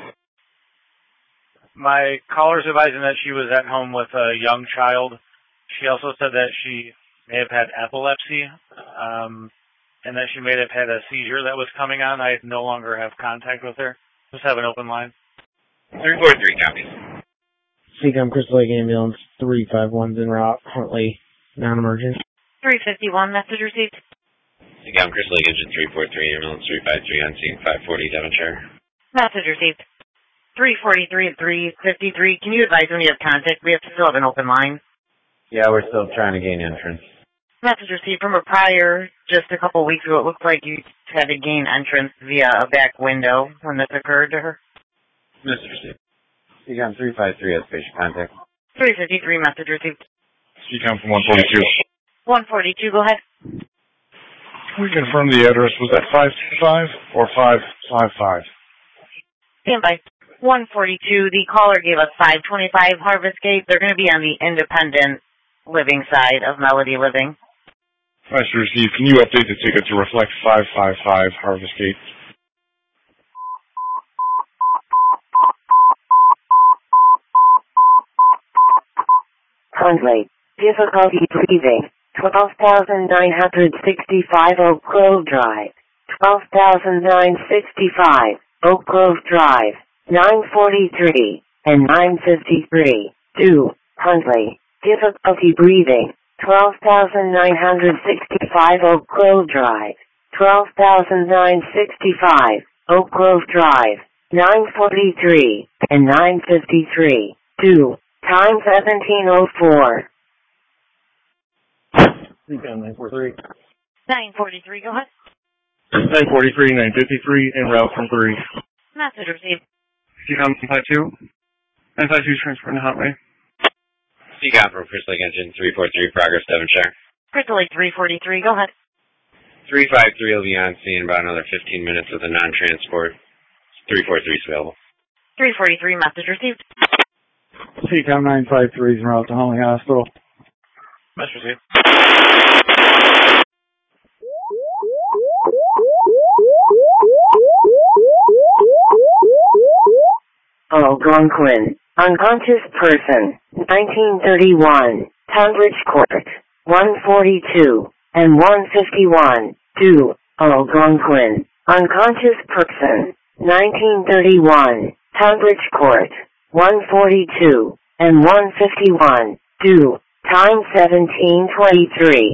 [SPEAKER 5] My caller's advising that she was at home with a young child. She also said that she may have had epilepsy, and that she may have had a seizure that was coming on. I no longer have contact with her. Just have an open line.
[SPEAKER 10] 343, copy.
[SPEAKER 15] CCAM Crystal Lake Ambulance 351's en route, Huntley, non-emergent.
[SPEAKER 12] 351, message received.
[SPEAKER 10] CCAM Crystal Lake Engine 343, ambulance 353 on scene 540 Devonshire.
[SPEAKER 12] Message received. 343 and 353, can you advise when you have contact? We have to still have an open line.
[SPEAKER 10] Yeah, we're still trying to gain entrance.
[SPEAKER 12] Message received from a prior, just a couple weeks ago. It looks like you had to gain entrance via a back window when this occurred to her.
[SPEAKER 10] Message received. CCAM 353 has patient contact.
[SPEAKER 12] 353, message received.
[SPEAKER 7] CCAM from 142.
[SPEAKER 12] 142, go ahead.
[SPEAKER 7] Can we confirm the address? Was that 525 or 555?
[SPEAKER 12] Stand by. 142, the caller gave us 525 Harvest Gate. They're going to be on the independent living side of Melody Living.
[SPEAKER 7] Message received. Can you update the ticket to reflect 555 Harvest Gate?
[SPEAKER 1] Huntley, difficulty breathing, 12,965 Oak Grove Drive, 12,965 Oak Grove Drive, 943 and 953, 2, Huntley, difficulty breathing, 12,965 Oak Grove Drive, 12,965 Oak Grove Drive, 943 and 953, 2, time 1704.
[SPEAKER 4] Recon 943.
[SPEAKER 12] 943, go ahead.
[SPEAKER 4] 943, 953, en route from 3.
[SPEAKER 12] Message received.
[SPEAKER 4] Recon 952. 952 transferring to Hotway.
[SPEAKER 10] CCOM from Crystal Lake Engine 343, progress Devonshire.
[SPEAKER 12] Crystal Lake 343, go ahead.
[SPEAKER 10] 353 will be on scene in about another 15 minutes with a non-transport. 343 is available.
[SPEAKER 12] 343, message received.
[SPEAKER 14] CCOM 953 is en route to Huntley Hospital.
[SPEAKER 4] Message received.
[SPEAKER 1] Algonquin, unconscious person, 1931, Tunbridge Court, 142 and 151, 2, Algonquin, unconscious person, 1931, Tunbridge Court, 142 and 151, 2, time 1723.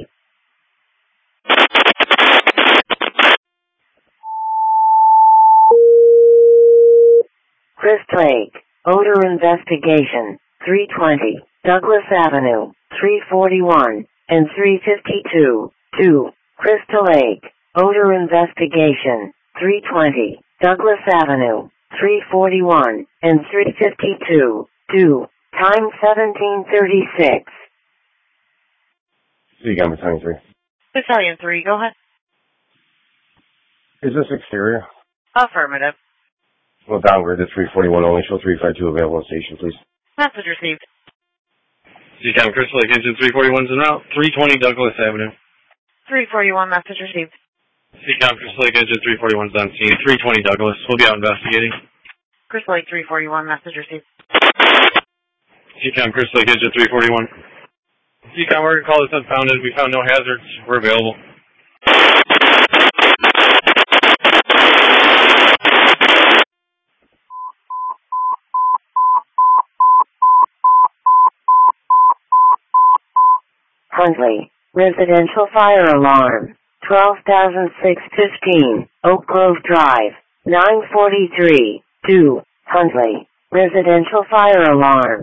[SPEAKER 1] Crystal Lake, odor investigation, 320, Douglas Avenue, 341 and 352, 2, Crystal Lake, odor investigation, 320, Douglas Avenue, 341 and 352, 2, time 1736.
[SPEAKER 9] CCOM 23.
[SPEAKER 12] Battalion 3, go ahead.
[SPEAKER 9] Is this exterior?
[SPEAKER 12] Affirmative.
[SPEAKER 9] Well, downgrade to 341 only. Show 352 available on station, please.
[SPEAKER 12] Message received.
[SPEAKER 4] CCOM Crystal Lake Engine 341 is en route. 320 Douglas Avenue.
[SPEAKER 12] 341, message received.
[SPEAKER 4] CCOM Crystal Lake Engine 341 is on scene. 320 Douglas. We'll be out investigating.
[SPEAKER 12] Crystal Lake 341, message received.
[SPEAKER 4] CCOM Crystal Lake Engine 341. CCOM, we're going to call this unfounded. We found no hazards. We're available.
[SPEAKER 1] Huntley, residential fire alarm, 12,615, Oak Grove Drive, 943, 2, Huntley, residential fire alarm,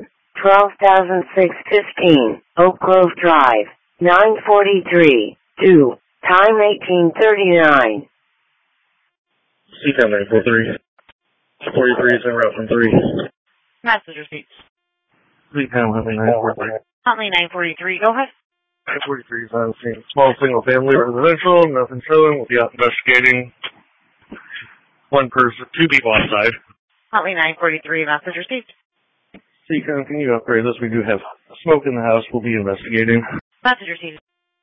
[SPEAKER 1] 12,615, Oak Grove Drive, 943, 2, time 1839.
[SPEAKER 4] CCOM 943. 43 is en route from 3.
[SPEAKER 12] Message received.
[SPEAKER 4] CCOM Huntley 943.
[SPEAKER 12] Huntley 943, go ahead.
[SPEAKER 4] 943 is on scene. Small single family residential, nothing showing. We'll be out investigating. One person, 2 people outside.
[SPEAKER 12] Huntley 943, message received.
[SPEAKER 4] CCOM, can you upgrade this? We do have smoke in the house. We'll be investigating.
[SPEAKER 12] Message received.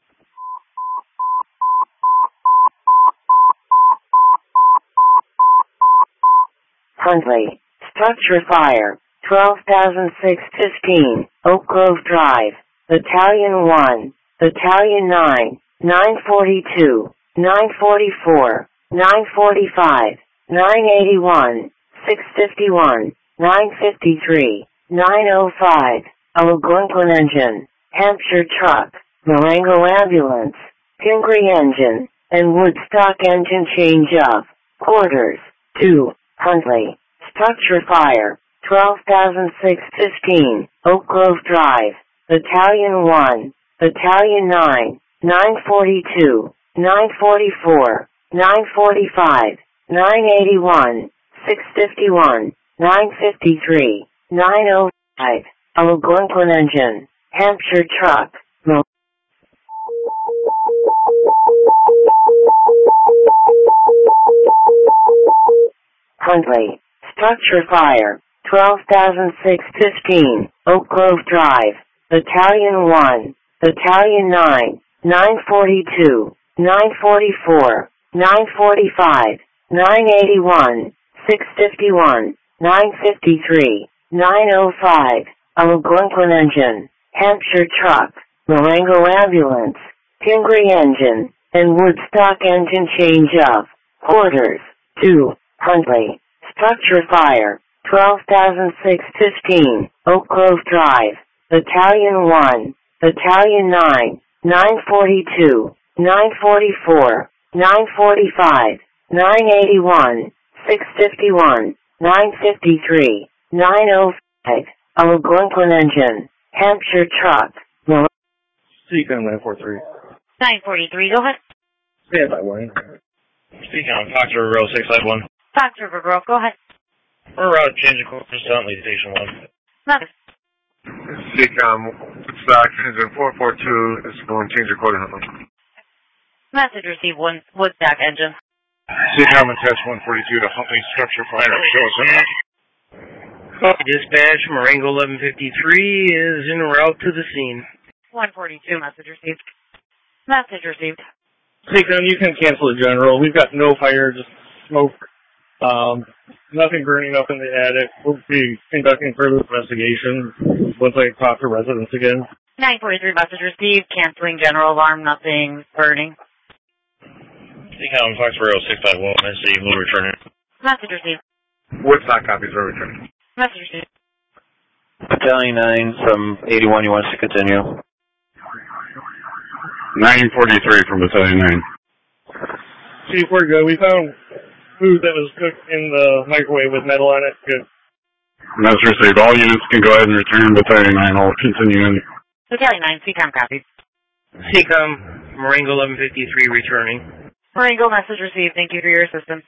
[SPEAKER 1] Huntley, structure fire, 12,615, Oak Grove Drive, Battalion 1, Battalion 9, 942, 944, 945, 981, 651, 953, 905, Algonquin engine, Hampshire truck, Marengo ambulance, Pingree engine, and Woodstock engine change of quarters, 2, Huntley, structure fire, 12,615, Oak Grove Drive, Battalion 1, Battalion 9, 942, 944, 945, 981, 651, 953, 905, Algonquin engine, Hampshire truck, Huntley, structure fire, 12,615, Oak Grove Drive, Battalion 1, Battalion 9, 942, 944, 945, 981, 651, 953, 905, Algonquin engine, Hampshire truck, Marengo ambulance, Pingree engine, and Woodstock engine change of quarters, 2, Huntley, structure fire, 12,615, Oak Grove Drive, Battalion 1, Battalion 9, 942, 944, 945, 981, 651, 953, 905, Algonquin engine, Hampshire truck,
[SPEAKER 4] Seacom 943.
[SPEAKER 12] 943, go ahead.
[SPEAKER 4] Stand by, Wayne.
[SPEAKER 5] Seacom, Fox River Road 651.
[SPEAKER 12] Fox River Grove, go ahead.
[SPEAKER 5] We're route changing course to Huntley Station 1.
[SPEAKER 12] Nothing.
[SPEAKER 16] Seacom, Woodstock, engine 442 is going to change your code to Huntley.
[SPEAKER 12] Message received, Woodstock engine.
[SPEAKER 7] Seacom and test 142 to Huntley structure finder. Show us in.
[SPEAKER 17] Dispatch, Marengo 1153 is en route to the scene.
[SPEAKER 12] 142, message received. Message received.
[SPEAKER 4] Seacom, you can cancel the general. We've got no fire, just smoke. Nothing burning up in the attic. We'll be conducting further investigation once I talk to residents again.
[SPEAKER 12] 943, message received. Canceling general alarm, nothing burning.
[SPEAKER 5] Seacom, Fox River 651. SC, will return it.
[SPEAKER 12] Message received.
[SPEAKER 16] Woodstock copies are returning.
[SPEAKER 12] Message received.
[SPEAKER 13] Battalion 9 from 81, you want us to continue?
[SPEAKER 7] 943 from Battalion 9.
[SPEAKER 4] Chief, we're good. We found food that was cooked in the microwave with metal on it. Good.
[SPEAKER 7] Message received. All units can go ahead and return. Battalion 9 will continue in.
[SPEAKER 12] Battalion 9, Seacom copies.
[SPEAKER 17] Seacom, Marengo 1153 returning.
[SPEAKER 12] Marengo, message received. Thank you for your assistance.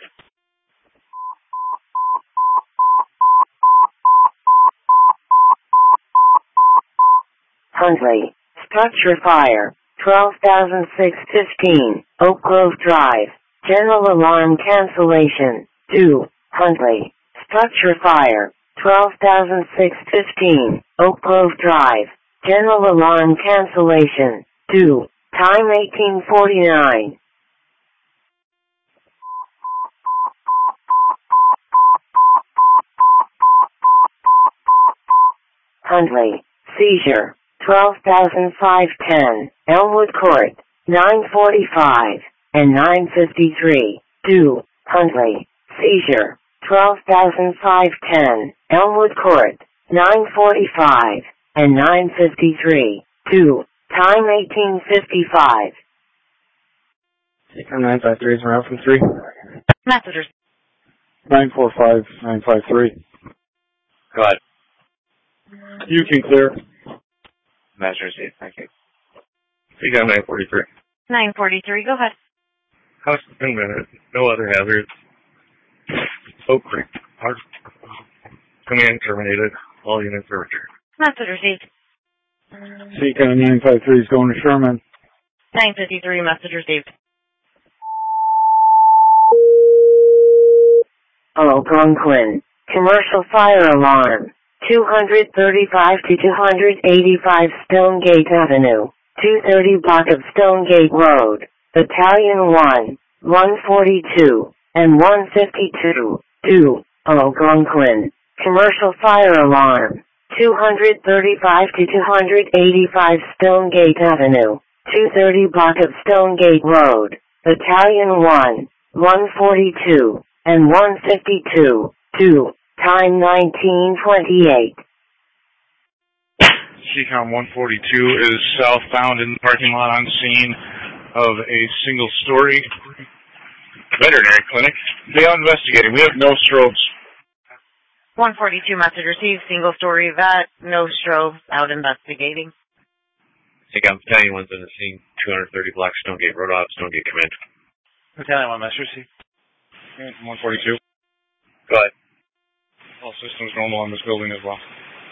[SPEAKER 1] Huntley, structure fire, 12,615, Oak Grove Drive, general alarm cancellation, 2, Huntley, structure fire, 12,615, Oak Grove Drive, general alarm cancellation, 2, time 1849. Huntley, seizure, 12,510, Elmwood Court, 945, and 953, 2, Huntley, seizure, 12,510, Elmwood Court, 945, and 953, 2, time 1855.
[SPEAKER 15] Seacom 953 is around from 3.
[SPEAKER 12] Messengers.
[SPEAKER 14] 945, 953.
[SPEAKER 10] Go ahead.
[SPEAKER 4] You can clear.
[SPEAKER 10] Master received, thank you.
[SPEAKER 4] Seacom 943.
[SPEAKER 12] 943, go ahead.
[SPEAKER 4] House has been minute. No other hazards. Oak Creek. Our command terminated. All units are returned.
[SPEAKER 12] Message received.
[SPEAKER 14] Seacom 953 is going to Sherman.
[SPEAKER 12] 953, message received.
[SPEAKER 1] Algonquin, commercial fire alarm, 235 to 285 Stonegate Avenue, 230 block of Stonegate Road, Battalion 1, 142, and 152, 2, Algonquin, commercial fire alarm, 235 to 285 Stonegate Avenue, 230 block of Stonegate Road, Battalion 1, 142, and 152, 2, time 1928.
[SPEAKER 7] Seacom 142 is southbound in the parking lot on scene of a single-story veterinary clinic. They are investigating. We have no strobes.
[SPEAKER 12] 142, message received. Single-story vet, no strobes, out investigating.
[SPEAKER 10] Seacom, Battalion 1's in the scene, 230 block Stonegate Road off, Stonegate Command.
[SPEAKER 5] Battalion 1, message received.
[SPEAKER 7] 142.
[SPEAKER 10] Go ahead.
[SPEAKER 7] All systems normal on this building as well.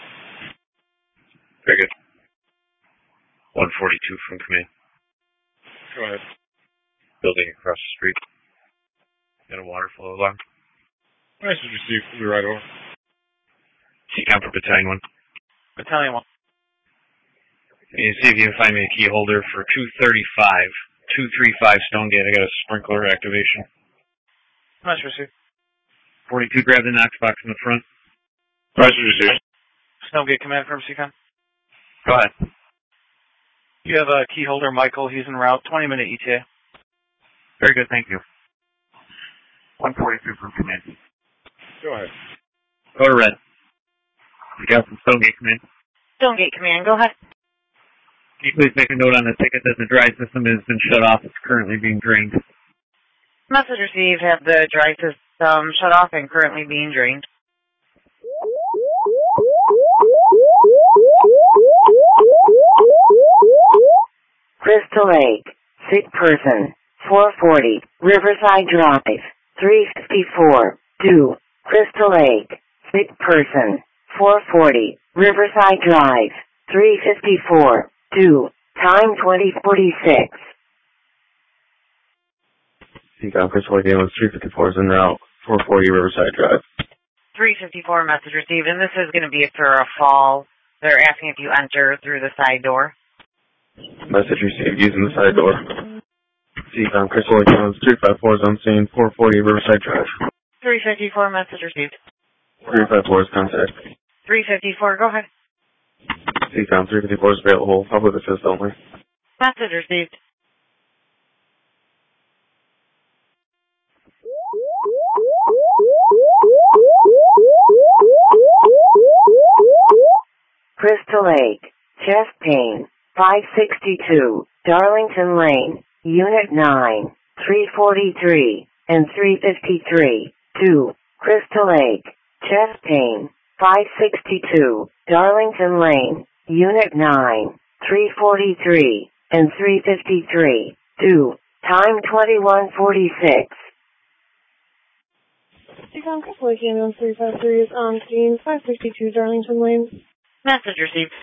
[SPEAKER 10] Very good. 142 from command.
[SPEAKER 7] Go ahead.
[SPEAKER 10] Building across the street. Got a water flow alarm.
[SPEAKER 7] Message received. We'll be right over.
[SPEAKER 10] Seacom for Battalion 1.
[SPEAKER 5] Battalion 1.
[SPEAKER 10] Can you see if you can find me a key holder for 235 Stonegate. I got a sprinkler activation.
[SPEAKER 5] Message received.
[SPEAKER 10] 42, grab the Knox box in the front.
[SPEAKER 7] Message received.
[SPEAKER 5] Stonegate Command from Seacom.
[SPEAKER 10] Go ahead.
[SPEAKER 5] You have a key holder, Michael. He's en route. 20-minute ETA.
[SPEAKER 10] Very good, thank you. 142 from command.
[SPEAKER 7] Go ahead.
[SPEAKER 10] Go to red. You got from Stonegate Command.
[SPEAKER 12] Stonegate Command, go ahead.
[SPEAKER 18] Can you please make a note on the ticket that the dry system has been shut off? It's currently being drained.
[SPEAKER 12] Message received. Have the dry system shut off and currently being drained.
[SPEAKER 1] Crystal Lake, sick person, 440, Riverside Drive, 354, 2, Crystal Lake, sick person, 440, Riverside Drive, 354, 2, time 2046.
[SPEAKER 9] Seacom Crystal Lake Ambulance 354 is en route, 440 Riverside Drive.
[SPEAKER 12] 354 message received, and this is going to be for a fall. They're asking if you enter through the side door.
[SPEAKER 9] Message received using the side door. Seacom Crystal Lake Ambulance 354 is on scene, 440 Riverside Drive.
[SPEAKER 12] 354 message received.
[SPEAKER 9] 354 is contact.
[SPEAKER 12] 354, go ahead.
[SPEAKER 9] Seacom 354 is available, public assist only.
[SPEAKER 12] Message received.
[SPEAKER 1] Crystal Lake, chest pain, 562, Darlington Lane, Unit 9, 343, and 353, 2, Crystal Lake, chest pain, 562, Darlington Lane, Unit 9, 343, and 353, 2, time 2146.
[SPEAKER 8] Seacom Crystal Lake Ambulance 353 is on scene, 562 Darlington Lane.
[SPEAKER 12] Message received.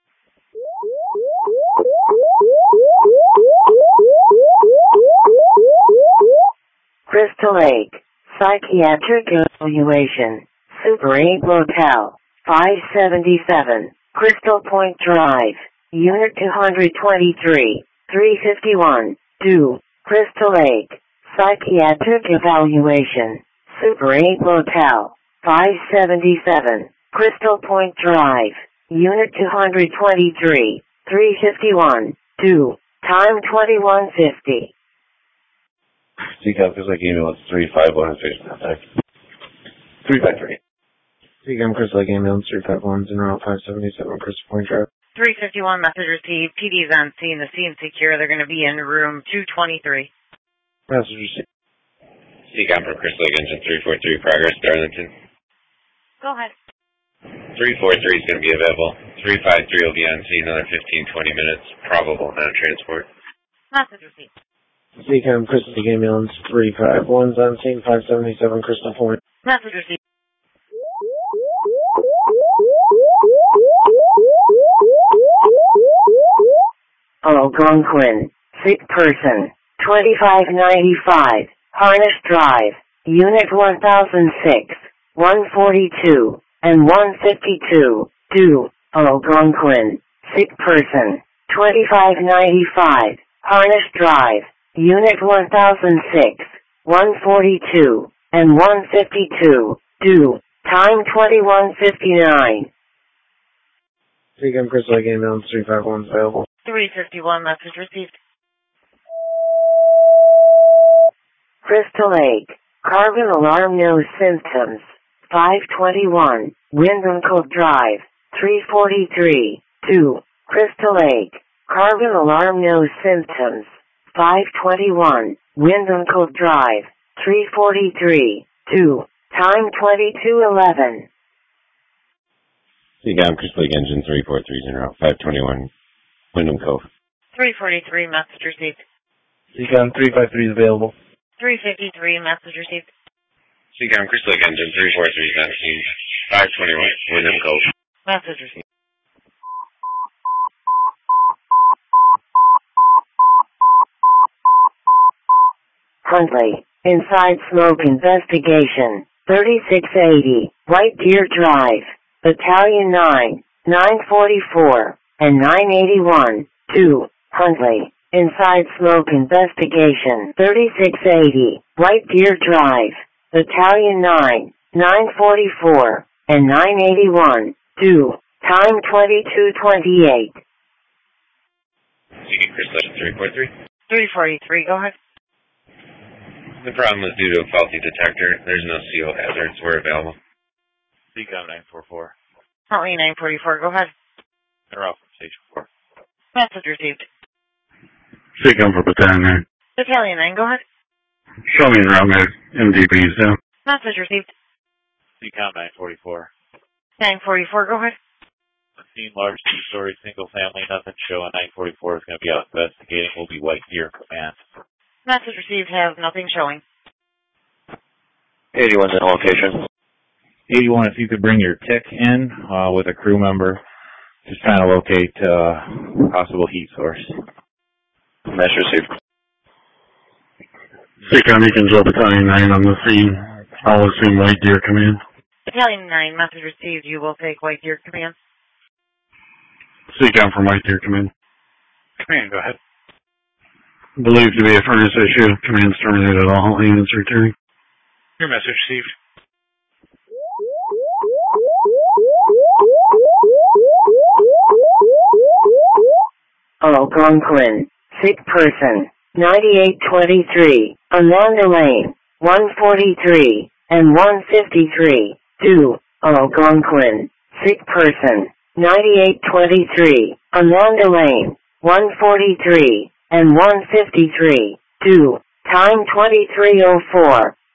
[SPEAKER 1] Crystal Lake, psychiatric evaluation, Super 8 Motel, 577, Crystal Point Drive, Unit 223, 351, 2, Crystal Lake, psychiatric evaluation, Super 8 Motel, 577, Crystal Point Drive, Unit 223, 351, 2, time 2150.
[SPEAKER 9] Seacom Crystal Lake Ambulance 351 is facing contact. 353.
[SPEAKER 15] Seacom Crystal Lake Ambulance 351 is en route, 577 Crystal Point Drive.
[SPEAKER 12] 351 message received. PD's on scene. The scene's secure. They're going to be in room 223.
[SPEAKER 15] Message received.
[SPEAKER 10] Seacom from Crystal Lake Engine 343, progress, Darlington.
[SPEAKER 12] Go ahead.
[SPEAKER 10] 343 is going to be available. 353 will be on scene another 15-20 minutes. Probable non-transport.
[SPEAKER 12] Message received.
[SPEAKER 15] Seacom Crystal Lake Ambulance 351 is on scene, 577 Crystal Point.
[SPEAKER 12] Message received.
[SPEAKER 1] Algonquin, sick person, 2595, Harness Drive, Unit 1006, 142, and 152, 2, Algonquin, sick person, 2595, Harness Drive, Unit 1006, 142, and 152, 2, time 2159.
[SPEAKER 15] Seacom Crystal Lake Ambulance 351 is available.
[SPEAKER 12] 351 message received.
[SPEAKER 1] Crystal Lake, carbon alarm no symptoms, 521, Wyndham Cove Drive, 343, 2, Crystal Lake, carbon alarm no symptoms, 521, Wyndham Cove Drive, 343, 2, time 2211.
[SPEAKER 10] Seacom Crystal Lake Engine 343 is en route, 521, Wyndham Cove.
[SPEAKER 12] 343 message received.
[SPEAKER 18] Seacom 353 is available.
[SPEAKER 12] 353 message received.
[SPEAKER 10] Seacom Crystal Lake Engine 343 is on scene, 521, Wyndham Cove.
[SPEAKER 12] Message received.
[SPEAKER 1] Huntley, inside smoke investigation, 3680, White Deer Drive, Battalion 9, 944, and 981, 2, Huntley, inside smoke investigation, 3680, White Deer Drive, Battalion 9, 944, and 981, 2, time 2228.
[SPEAKER 10] Seacom Crystal Lake 343.
[SPEAKER 12] 343, go ahead.
[SPEAKER 10] The problem was due to a faulty detector. There's no CO hazards. We're available.
[SPEAKER 5] Seacom 944.
[SPEAKER 12] Huntley 944, go ahead.
[SPEAKER 5] They're off from station 4.
[SPEAKER 12] Message received.
[SPEAKER 11] Seacom for Battalion 9.
[SPEAKER 12] Battalion 9, go ahead.
[SPEAKER 11] Show me en route, MDB's down.
[SPEAKER 12] Message received.
[SPEAKER 19] Seacom 944.
[SPEAKER 12] 944, go ahead.
[SPEAKER 19] Seen large two-story single family, nothing showing. 944 is going to be out investigating. Will be White Deer Command.
[SPEAKER 12] Message received, have nothing showing.
[SPEAKER 10] 81's in location.
[SPEAKER 19] 81, if you could bring your tick in with a crew member, just trying to locate possible heat source.
[SPEAKER 10] Message received.
[SPEAKER 11] Seacom, you can Joe Battalion 9 on the scene. I'll assume White Deer Command.
[SPEAKER 12] Battalion 9, message received. You will take White Deer Command.
[SPEAKER 11] Seacom from White Deer Command.
[SPEAKER 19] Command, go ahead.
[SPEAKER 11] Believed to be a furnace issue. Command's terminated all units returning.
[SPEAKER 19] Your message received.
[SPEAKER 1] Algonquin, sick person, 9823, Amanda Lane, 143, and 153, 2, Algonquin, sick person, 9823, Amanda Lane, 143, and 153, 2, time 2304.